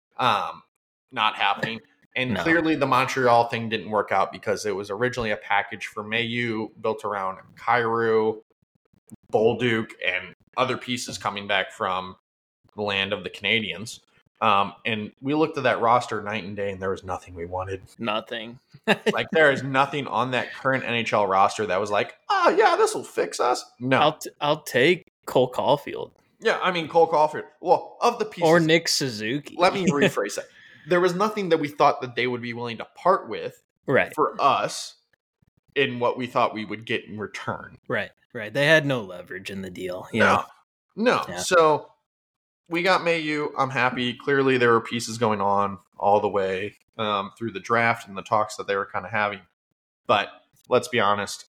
S2: Not happening. And clearly the Montreal thing didn't work out because it was originally a package for Mailloux built around Kyrou, Bolduc, and other pieces coming back from the land of the Canadians. And we looked at that roster night and day, and there was nothing we wanted.
S1: Nothing.
S2: Like, there is nothing on that current NHL roster that was like, oh, yeah, this will fix us. No.
S1: I'll take Cole Caulfield.
S2: Yeah, I mean, Cole Caulfield. Well, of the pieces.
S1: Or Nick Suzuki.
S2: Let me rephrase that. There was nothing that we thought that they would be willing to part with for us in what we thought we would get in return.
S1: Right. They had no leverage in the deal.
S2: No.
S1: Yeah.
S2: So we got Mailloux. I'm happy. Clearly, there were pieces going on all the way through the draft and the talks that they were kind of having. But let's be honest.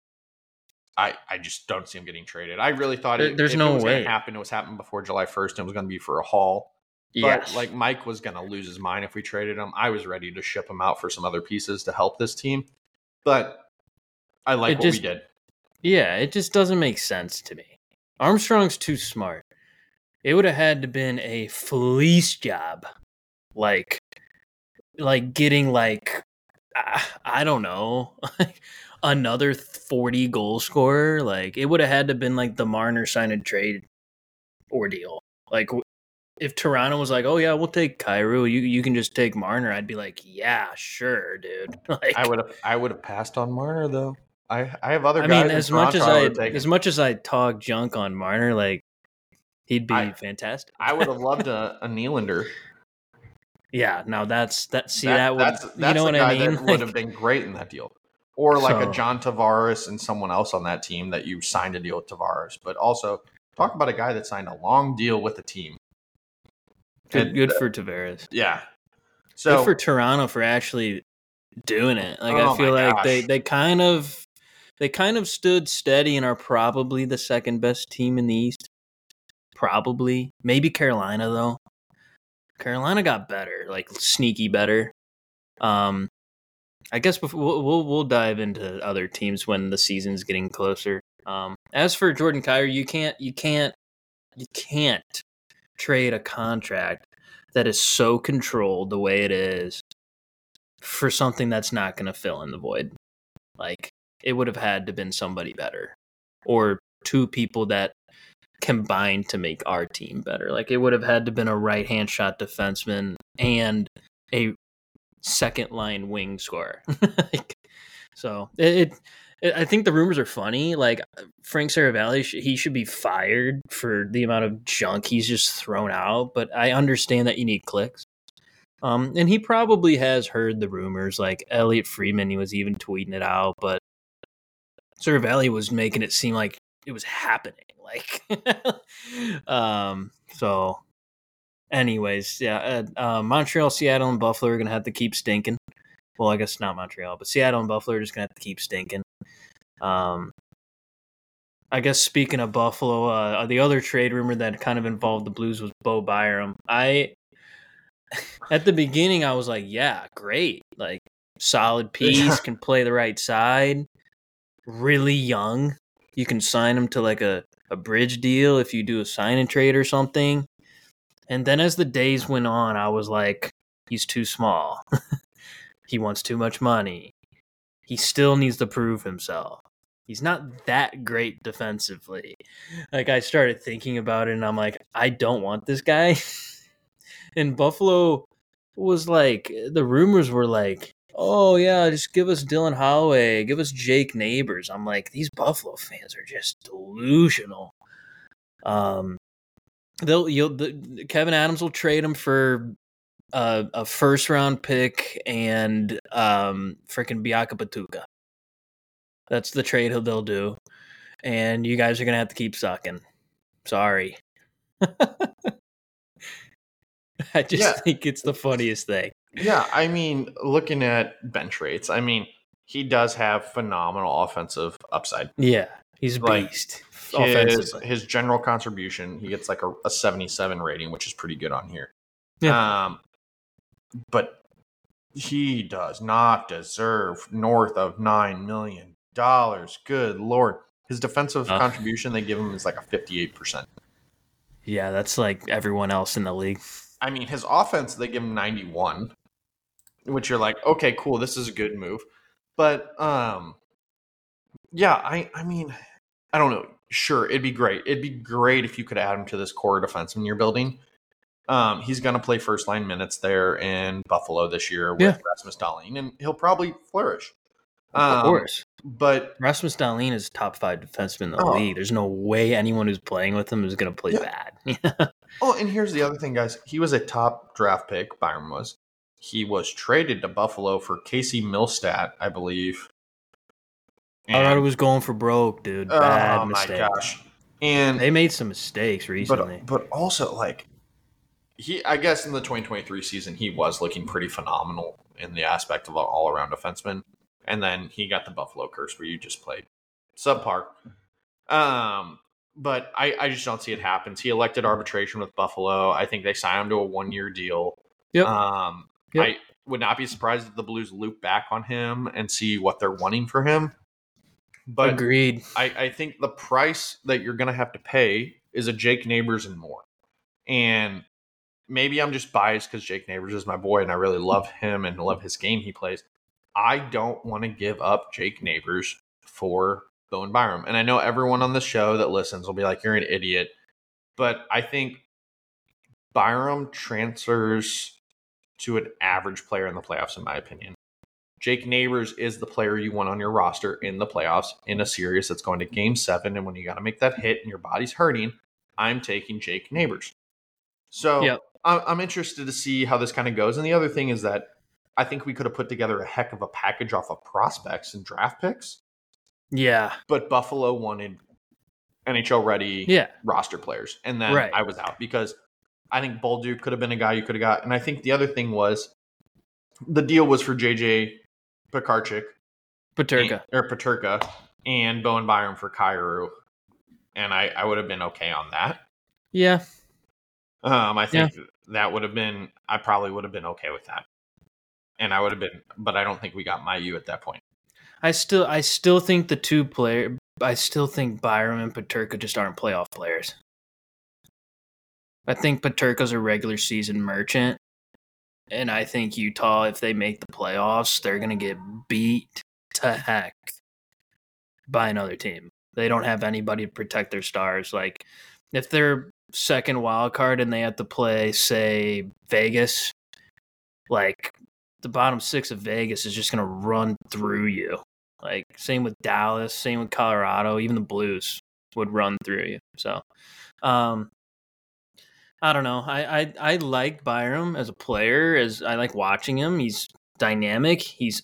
S2: I just don't see him getting traded. I really thought
S1: there's no way
S2: going to happen. It was happening before July 1st. And it was going to be for a haul. But like Mike was going to lose his mind if we traded him. I was ready to ship him out for some other pieces to help this team. But I like what we did. Yeah,
S1: it just doesn't make sense to me. Armstrong's too smart. It would have had to been a fleece job. Like getting I don't know, another 40 goal scorer. Like, it would have had to been like the Marner sign and trade ordeal. Like, if Toronto was like, oh yeah, we'll take Kyrou, you can just take Marner, I'd be like, yeah, sure, dude. Like,
S2: I would have passed on Marner though. I have other guys.
S1: I mean, as much as I talk junk on Marner, like, he'd be fantastic.
S2: I would have loved a Nylander.
S1: Yeah, now that's what I mean?
S2: That would have been great in that deal. Or like a John Tavares and someone else on that team that you signed a deal with Tavares. But also, talk about a guy that signed a long deal with the team.
S1: Good for Tavares.
S2: Yeah. So
S1: good for Toronto for actually doing it. Like, I feel like they They kind of stood steady and are probably the second best team in the East. Probably. Maybe Carolina, though. Carolina got better, like sneaky better. I guess we'll dive into other teams when the season's getting closer. As for Jordan Kyrou, you can't trade a contract that is so controlled the way it is for something that's not going to fill in the void. Like, it would have had to been somebody better, or two people that combined to make our team better. Like, it would have had to been a right hand shot defenseman and a second line wing scorer. So I think the rumors are funny. Like, Frank Saravalli, he should be fired for the amount of junk he's just thrown out. But I understand that you need clicks. And he probably has heard the rumors. Like Elliot Friedman, he was even tweeting it out. But Saravalli was making it seem like it was happening. Like, so. Anyways, yeah, Montreal, Seattle, and Buffalo are going to have to keep stinking. Well, I guess not Montreal, but Seattle and Buffalo are just going to have to keep stinking. I guess speaking of Buffalo, the other trade rumor that kind of involved the Blues was Bo Byram. At the beginning, I was like, yeah, great. Like, solid piece, can play the right side, really young. You can sign him to like a bridge deal if you do a sign and trade or something. And then as the days went on, I was like, he's too small. He wants too much money. He still needs to prove himself. He's not that great defensively. Like, I started thinking about it, and I'm like, I don't want this guy. And Buffalo was like, the rumors were like, oh, yeah, just give us Dylan Holloway, give us Jake Neighbors. I'm like, these Buffalo fans are just delusional. Kevin Adams will trade him for a first round pick and freaking Biaka Batuka. That's the trade they'll do, and you guys are gonna have to keep sucking. Sorry. I just think it's the funniest thing.
S2: Yeah, I mean, looking at bench rates, I mean, he does have phenomenal offensive upside.
S1: Yeah, he's a beast.
S2: His general contribution, he gets like a 77 rating, which is pretty good on here.
S1: Yeah.
S2: But he does not deserve north of $9 million. Good Lord. His defensive contribution they give him is like a 58%.
S1: Yeah, that's like everyone else in the league.
S2: I mean, his offense, they give him 91, which you're like, okay, cool, this is a good move. But, yeah, I mean, I don't know. Sure, it'd be great. It'd be great if you could add him to this core defenseman you're building. He's going to play first-line minutes there in Buffalo this year with Rasmus Dahlin, and he'll probably flourish.
S1: Of course.
S2: But
S1: Rasmus Dahlin is top 5 defenseman in the league. There's no way anyone who's playing with him is going to play bad.
S2: Oh, and here's the other thing, guys. He was a top draft pick, Byram was. He was traded to Buffalo for Casey Milstat, I believe.
S1: Colorado was going for broke, dude. Bad mistake.
S2: Oh, my gosh. And
S1: they made some mistakes recently.
S2: But also, like, I guess in the 2023 season, he was looking pretty phenomenal in the aspect of an all-around defenseman. And then he got the Buffalo curse where you just played subpar. But I just don't see it happens. He elected arbitration with Buffalo. I think they signed him to a 1-year deal.
S1: Yep.
S2: I would not be surprised if the Blues loop back on him and see what they're wanting for him. But
S1: agreed.
S2: I think the price that you're going to have to pay is a Jake Neighbors and more. And maybe I'm just biased because Jake Neighbors is my boy and I really love him and love his game he plays. I don't want to give up Jake Neighbors for Bowen Byram. And I know everyone on the show that listens will be like, you're an idiot. But I think Byram transfers to an average player in the playoffs, in my opinion. Jake Neighbors is the player you want on your roster in the playoffs in a series that's going to Game 7. And when you got to make that hit and your body's hurting, I'm taking Jake Neighbors. So I'm interested to see how this kind of goes. And the other thing is that I think we could have put together a heck of a package off of prospects and draft picks.
S1: Yeah.
S2: But Buffalo wanted NHL-ready roster players. And then I was out because I think Bolduc could have been a guy you could have got. And I think the other thing was the deal was for JJ Paterka. and Bowen Byram for Kyrou, and I would have been okay on that.
S1: Yeah.
S2: I think that would have been. I probably would have been okay with that, and I would have been. But I don't think we got Mayu at that point.
S1: I still think the two player. I still think Byram and Peterka just aren't playoff players. I think Peterka's a regular season merchant, and I think Utah, if they make the playoffs, they're gonna get beat to heck by another team. They don't have anybody to protect their stars. Like, if they're second wild card and they have to play, say, Vegas, like the bottom six of Vegas is just gonna run through you. Like, same with Dallas, same with Colorado, even the Blues would run through you. So, I don't know. I like Byram as a player. As I like watching him. He's dynamic. He's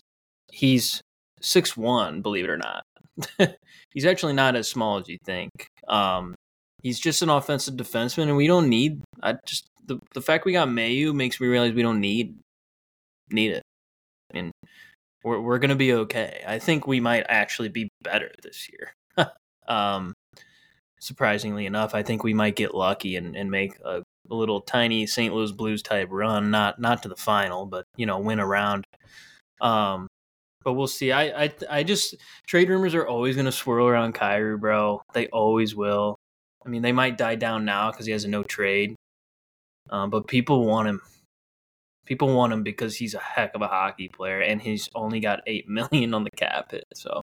S1: 6'1", believe it or not. He's actually not as small as you think. He's just an offensive defenseman, and we don't need. The fact we got Mayu makes me realize we don't need it. I mean, we're gonna be okay. I think we might actually be better this year. Surprisingly enough, I think we might get lucky and make a little tiny St. Louis Blues type run, not to the final, but win around. But we'll see. I just trade rumors are always going to swirl around Kyrou, bro. They always will. I mean, they might die down now because he has a no trade. But people want him. People want him because he's a heck of a hockey player, and he's only got $8 million on the cap hit. So,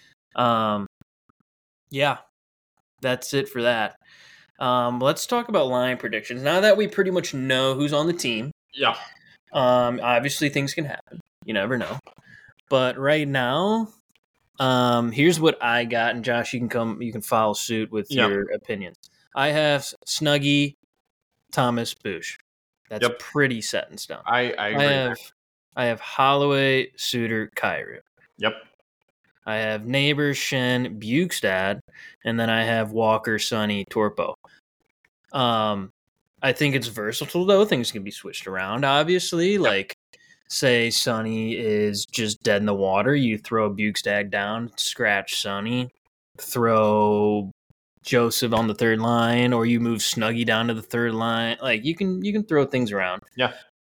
S1: yeah, that's it for that. Let's talk about line predictions. Now that we pretty much know who's on the team,
S2: Yeah.
S1: Obviously things can happen. You never know. But right now, here's what I got, and Josh, you can follow suit with your opinions. I have Snuggie, Thomas, Bush. That's pretty set in stone.
S2: I agree.
S1: I have Holloway, Suter, Kyrou.
S2: Yep.
S1: I have Neighbors, Shen, Bukestad, and then I have Walker, Sonny, Torpo. I think it's versatile, though. Things can be switched around, obviously. Yep. Like, say Sonny is just dead in the water. You throw Bukestad down, scratch Sonny, throw Joseph on the third line, or you move Snuggie down to the third line. Like, you can throw things around.
S2: Yeah.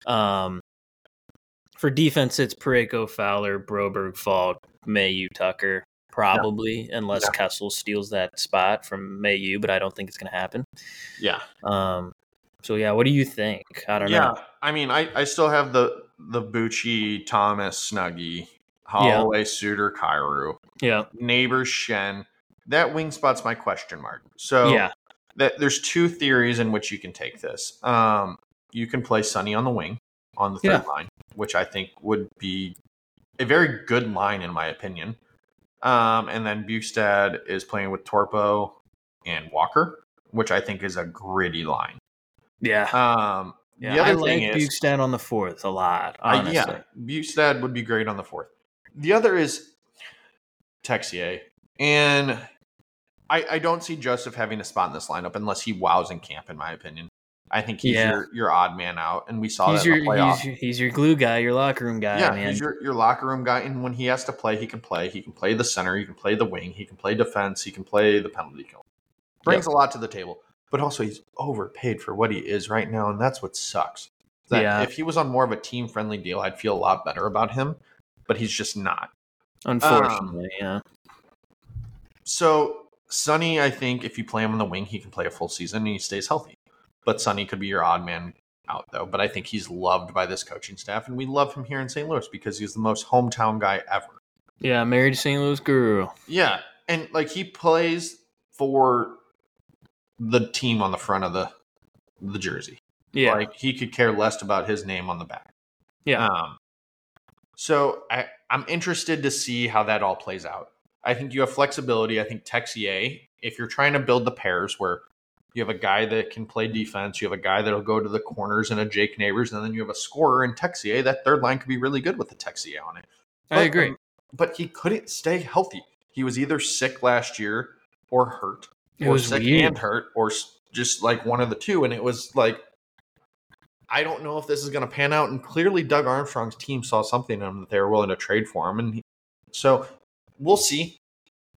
S1: For defense, it's Parayko, Fowler, Broberg, Falk, Mayu, Tucker, probably, unless Kessel steals that spot from Mayu, but I don't think it's going to happen.
S2: Yeah.
S1: So, yeah, what do you think? I don't know.
S2: Yeah, I mean, I still have the Bucci, Thomas, Snuggie, Holloway, Suter, Kyrou.
S1: Yeah.
S2: Neighbors, Shen. That wing spot's my question mark. So there's two theories in which you can take this. You can play Sonny on the wing on the third line, which I think would be a very good line in my opinion. And then Bukestad is playing with Torpo and Walker, which I think is a gritty line.
S1: Yeah.
S2: The other thing is
S1: Bukestad on the fourth a lot, honestly.
S2: Bukestad would be great on the fourth. The other is Texier. And I don't see Joseph having a spot in this lineup unless he wows in camp, in my opinion. I think he's your odd man out, and we saw that in the playoffs.
S1: He's your glue guy, your locker room guy, man.
S2: He's your locker room guy, and when he has to play, he can play. He can play the center, he can play the wing, he can play defense, he can play the penalty kill. Brings a lot to the table. But also, he's overpaid for what he is right now, and that's what sucks. If he was on more of a team-friendly deal, I'd feel a lot better about him, but he's just not.
S1: Unfortunately,
S2: So, Sonny, I think if you play him on the wing, he can play a full season and he stays healthy. But Sonny could be your odd man out, though. But I think he's loved by this coaching staff, and we love him here in St. Louis because he's the most hometown guy ever.
S1: Yeah, married to St. Louis girl.
S2: Yeah, and he plays for the team on the front of the jersey.
S1: Yeah.
S2: He could care less about his name on the back.
S1: Yeah.
S2: So I'm interested to see how that all plays out. I think you have flexibility. I think Texier, if you're trying to build the pairs where you have a guy that can play defense, you have a guy that'll go to the corners and a Jake Neighbors, and then you have a scorer in Texier, that third line could be really good with the Texier on it.
S1: I agree.
S2: But he couldn't stay healthy. He was either sick last year or hurt.
S1: It was
S2: sick
S1: weird.
S2: And hurt, or just one of the two. And it was I don't know if this is going to pan out. And clearly Doug Armstrong's team saw something in him that they were willing to trade for him. And so we'll see.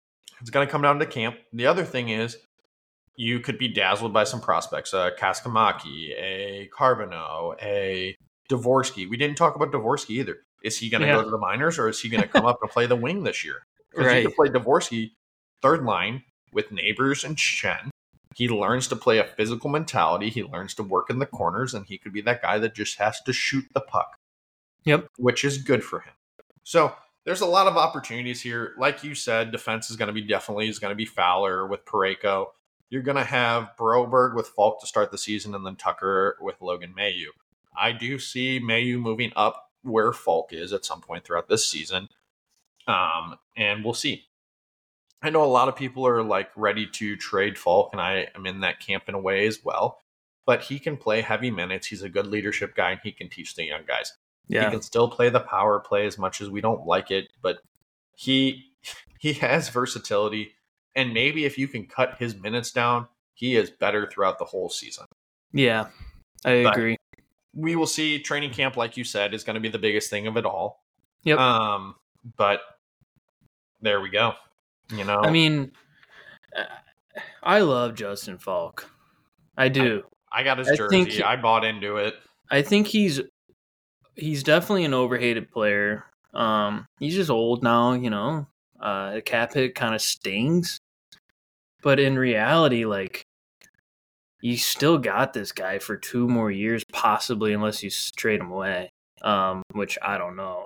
S2: It's going to come down to camp. The other thing is you could be dazzled by some prospects, a Kaskamaki, a Carbonneau, a Dvorsky. We didn't talk about Dvorsky either. Is he going to go to the minors, or is he going to come up and play the wing this year? Because you could play Dvorsky third line with Neighbors and Shen. He learns to play a physical mentality. He learns to work in the corners, and he could be that guy that just has to shoot the puck.
S1: Yep.
S2: Which is good for him. So there's a lot of opportunities here. Like you said, defense is going to be Fowler with Parayko. You're going to have Broberg with Falk to start the season, and then Tucker with Logan Mailloux. I do see Mailloux moving up where Falk is at some point throughout this season. And we'll see. I know a lot of people are like ready to trade Falk, and I am in that camp in a way as well. But he can play heavy minutes. He's a good leadership guy, and he can teach the young guys. Yeah. He can still play the power play as much as we don't like it, but he has versatility. And maybe if you can cut his minutes down, he is better throughout the whole season.
S1: Yeah, I agree.
S2: We will see. Training camp, like you said, is going to be the biggest thing of it all.
S1: Yep.
S2: But there we go. You know,
S1: I mean, I love Justin Falk. I do.
S2: I got his jersey. I bought into it.
S1: I think he's definitely an overhated player. He's just old now, you know. The cap hit kind of stings. But in reality, like, you still got this guy for 2 more years, possibly, unless you trade him away, which I don't know.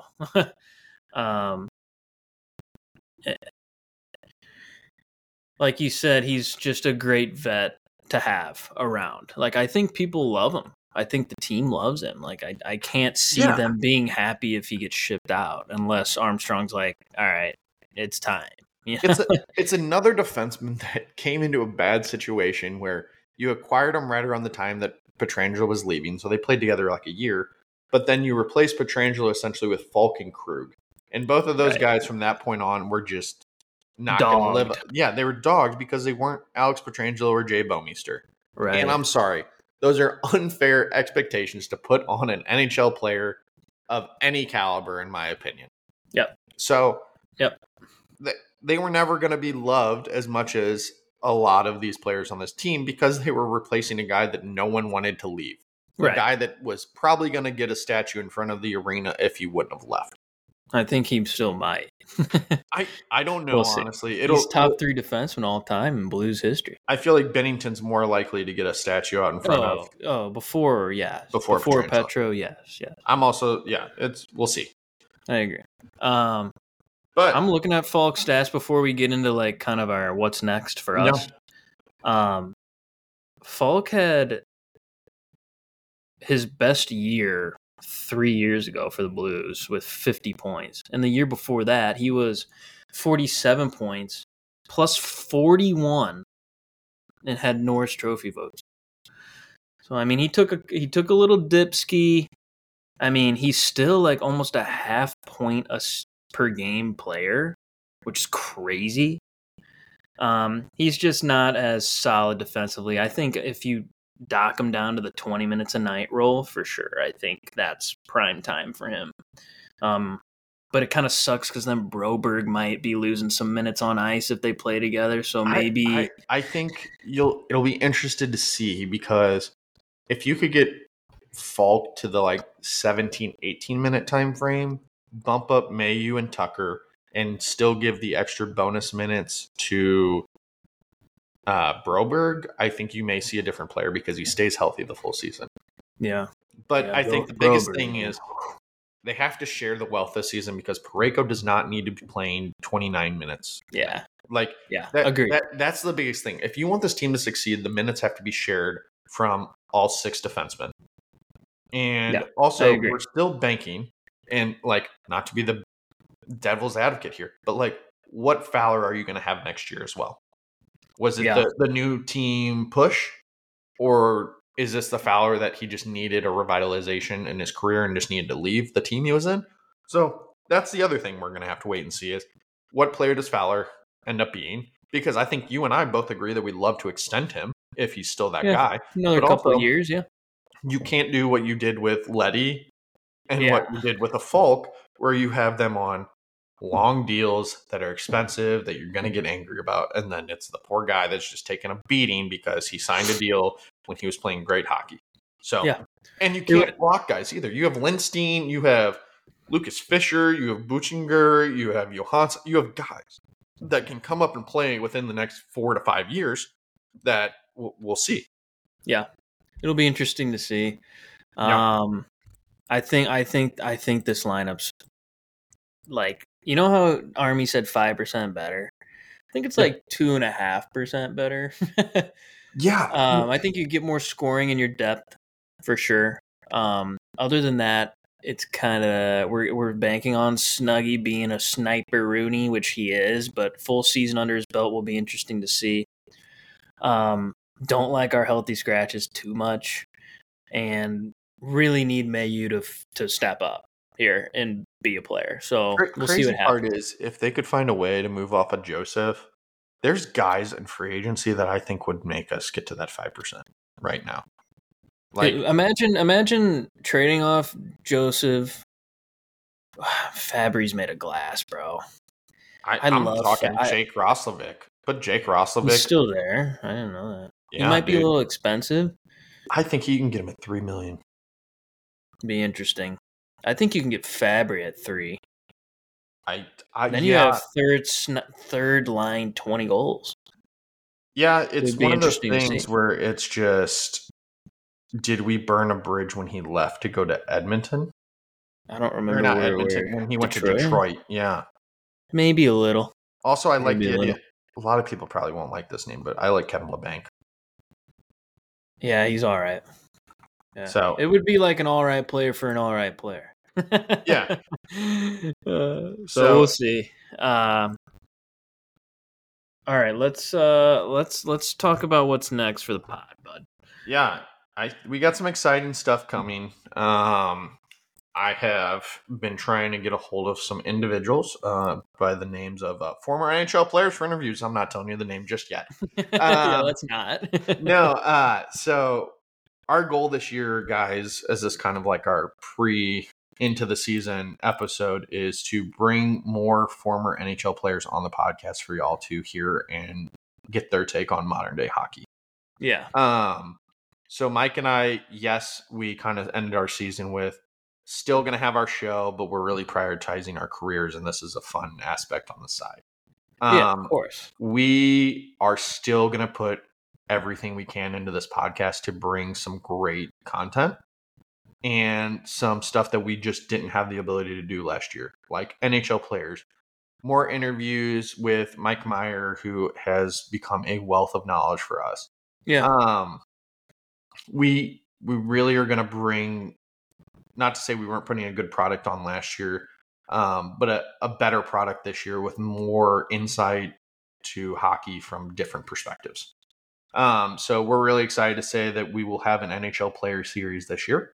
S1: Like you said, he's just a great vet to have around. Like, I think people love him. I think the team loves him. Like, I can't see them being happy if he gets shipped out, unless Armstrong's like, all right, it's time. Yeah.
S2: It's another defenseman that came into a bad situation where you acquired him right around the time that Pietrangelo was leaving, so they played together like a year. But then you replaced Pietrangelo essentially with Falk and Krug, and both of those guys from that point on were just not going to live. Yeah, they were dogs because they weren't Alex Pietrangelo or Jay Bouwmeester.
S1: Right.
S2: And I'm sorry, those are unfair expectations to put on an NHL player of any caliber, in my opinion.
S1: Yep.
S2: So, they were never going to be loved as much as a lot of these players on this team because they were replacing a guy that no one wanted to leave. A guy that was probably going to get a statue in front of the arena if he wouldn't have left.
S1: I think he still might.
S2: I don't know, honestly.
S1: He's top 3 defenseman all time in Blues history.
S2: I feel like Bennington's more likely to get a statue out in front of.
S1: Oh, before Petro, yes.
S2: I'm also, we'll see.
S1: I agree. But I'm looking at Falk's stats before we get into like kind of our what's next for us. Falk had his best year 3 years ago for the Blues with 50 points. And the year before that, he was 47 points plus 41 and had Norris Trophy votes. So, I mean, he took a little dip ski. I mean, he's still like almost a half point per game player, which is crazy. He's just not as solid defensively. I think if you dock him down to the 20 minutes a night role, for sure, I think that's prime time for him. But it kind of sucks because then Broberg might be losing some minutes on ice if they play together. So maybe
S2: I think it'll be interested to see, because if you could get Falk to the like 17, 18 minute time frame, bump up Mailloux and Tucker, and still give the extra bonus minutes to Broberg, I think you may see a different player because he stays healthy the full season.
S1: Yeah.
S2: But I think the biggest thing is they have to share the wealth this season, because Parayko does not need to be playing 29 minutes.
S1: Yeah.
S2: Agreed. That's the biggest thing. If you want this team to succeed, the minutes have to be shared from all 6 defensemen. And also, we're still banking, and like, not to be the devil's advocate here, but like, what Fowler are you going to have next year as well? Was it the new team push, or is this the Fowler that he just needed a revitalization in his career and just needed to leave the team he was in? So that's the other thing we're going to have to wait and see, is what player does Fowler end up being? Because I think you and I both agree that we'd love to extend him if he's still that guy.
S1: Another couple of years,
S2: You can't do what you did with Leddy and what you did with a Falk, where you have them on long deals that are expensive that you're going to get angry about. And then it's the poor guy that's just taking a beating because he signed a deal when he was playing great hockey. So,
S1: Yeah.
S2: and you can't block guys either. You have Lindstein, you have Lucas Fisher, you have Buchinger, you have Johansson, you have guys that can come up and play within the next 4 to 5 years that we'll see.
S1: Yeah. It'll be interesting to see.
S2: Yeah.
S1: I think this lineup's like, you know how Army said 5% better? I think it's like 2.5% better.
S2: Yeah.
S1: I think you get more scoring in your depth for sure. Other than that, it's kind of we're banking on Snuggie being a sniper Rooney, which he is, but full season under his belt will be interesting to see. Don't like our healthy scratches too much, and really need Mayu to step up here and be a player. So we'll see what happens.
S2: Part is if they could find a way to move off of Joseph, there's guys in free agency that I think would make us get to that 5% right now.
S1: Like, imagine trading off Joseph. Fabry's made of glass, bro.
S2: I'm talking Jake Roslovic. Put Jake Roslovic.
S1: He's still there. I didn't know that.
S2: Yeah,
S1: he might be a little expensive.
S2: I think you can get him at $3 million.
S1: Be interesting. I think you can get Fabry at 3. Then
S2: you
S1: have third line 20 goals.
S2: Yeah, it's one of those things where it's just, did we burn a bridge when he left to go to Edmonton?
S1: I don't remember where
S2: when he went to Detroit. Yeah,
S1: maybe a little.
S2: Also, I like the idea. A lot of people probably won't like this name, but I like Kevin Labanc.
S1: Yeah, he's all right. Yeah.
S2: So
S1: it would be like an all right player for an all right player.
S2: Yeah.
S1: So we'll see. All right, let's talk about what's next for the pod, bud.
S2: Yeah, we got some exciting stuff coming. I have been trying to get a hold of some individuals by the names of former NHL players for interviews. I'm not telling you the name just yet.
S1: Yeah, let's not.
S2: No. So our goal this year, guys, as this kind of like our into the season episode, is to bring more former NHL players on the podcast for y'all to hear and get their take on modern day hockey.
S1: Yeah.
S2: So Mike and I, yes, we kind of ended our season with still going to have our show, but we're really prioritizing our careers, and this is a fun aspect on the side.
S1: Yeah, of course.
S2: We are still going to put everything we can into this podcast to bring some great content and some stuff that we just didn't have the ability to do last year, like NHL players, more interviews with Mike Meyer, who has become a wealth of knowledge for us.
S1: Yeah.
S2: We really are going to bring, not to say we weren't putting a good product on last year, but a better product this year with more insight to hockey from different perspectives. So we're really excited to say that we will have an NHL player series this year.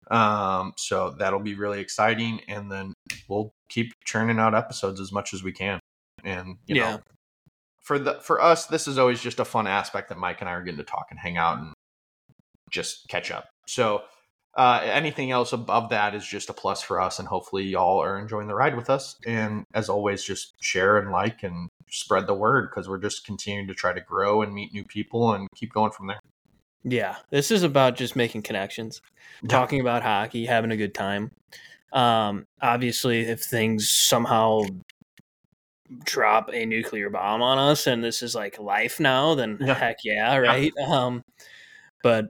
S2: So that'll be really exciting, and then we'll keep churning out episodes as much as we can. And you know, for us, this is always just a fun aspect that Mike and I are getting to talk and hang out and just catch up. So anything else above that is just a plus for us, and hopefully y'all are enjoying the ride with us. And as always, just share and like and spread the word, because we're just continuing to try to grow and meet new people and keep going from there.
S1: Yeah, this is about just making connections, talking about hockey, having a good time. Obviously, if things somehow drop a nuclear bomb on us and this is like life now, then heck yeah, right? But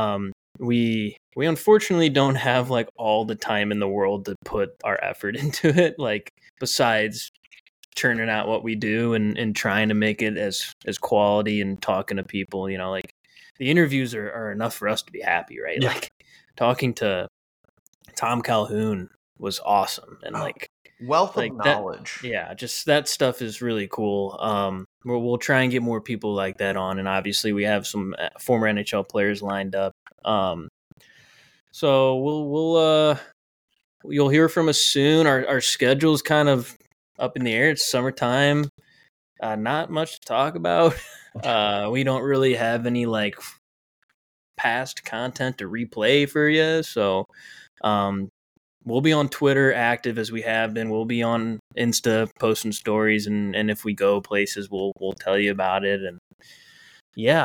S1: we unfortunately don't have like all the time in the world to put our effort into it, like besides churning out what we do and trying to make it as quality and talking to people, you know, like the interviews are enough for us to be happy, right?
S2: Yeah.
S1: Like talking to Tom Calhoun was awesome, and like
S2: wealth of knowledge.
S1: Just that stuff is really cool. We'll try and get more people like that on, and obviously we have some former NHL players lined up. So we'll you'll hear from us soon. Our schedule's kind of up in the air. It's summertime. Not much to talk about. We don't really have any like past content to replay for you, so we'll be on Twitter active as we have been. We'll be on Insta posting stories, and if we go places, we'll tell you about it. And yeah,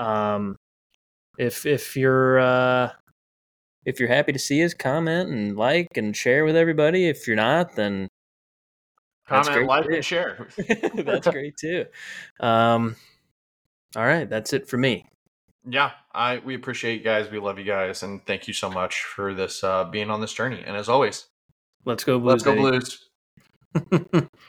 S1: if you're happy to see us, comment and like and share with everybody. If you're not, then that's
S2: Comment,
S1: great
S2: like,
S1: too.
S2: and share.
S1: That's great too. All right, that's it for me.
S2: Yeah, we appreciate you guys. We love you guys, and thank you so much for this being on this journey. And as always,
S1: Let's go
S2: let's
S1: Blues,
S2: go
S1: Eddie.
S2: Blues.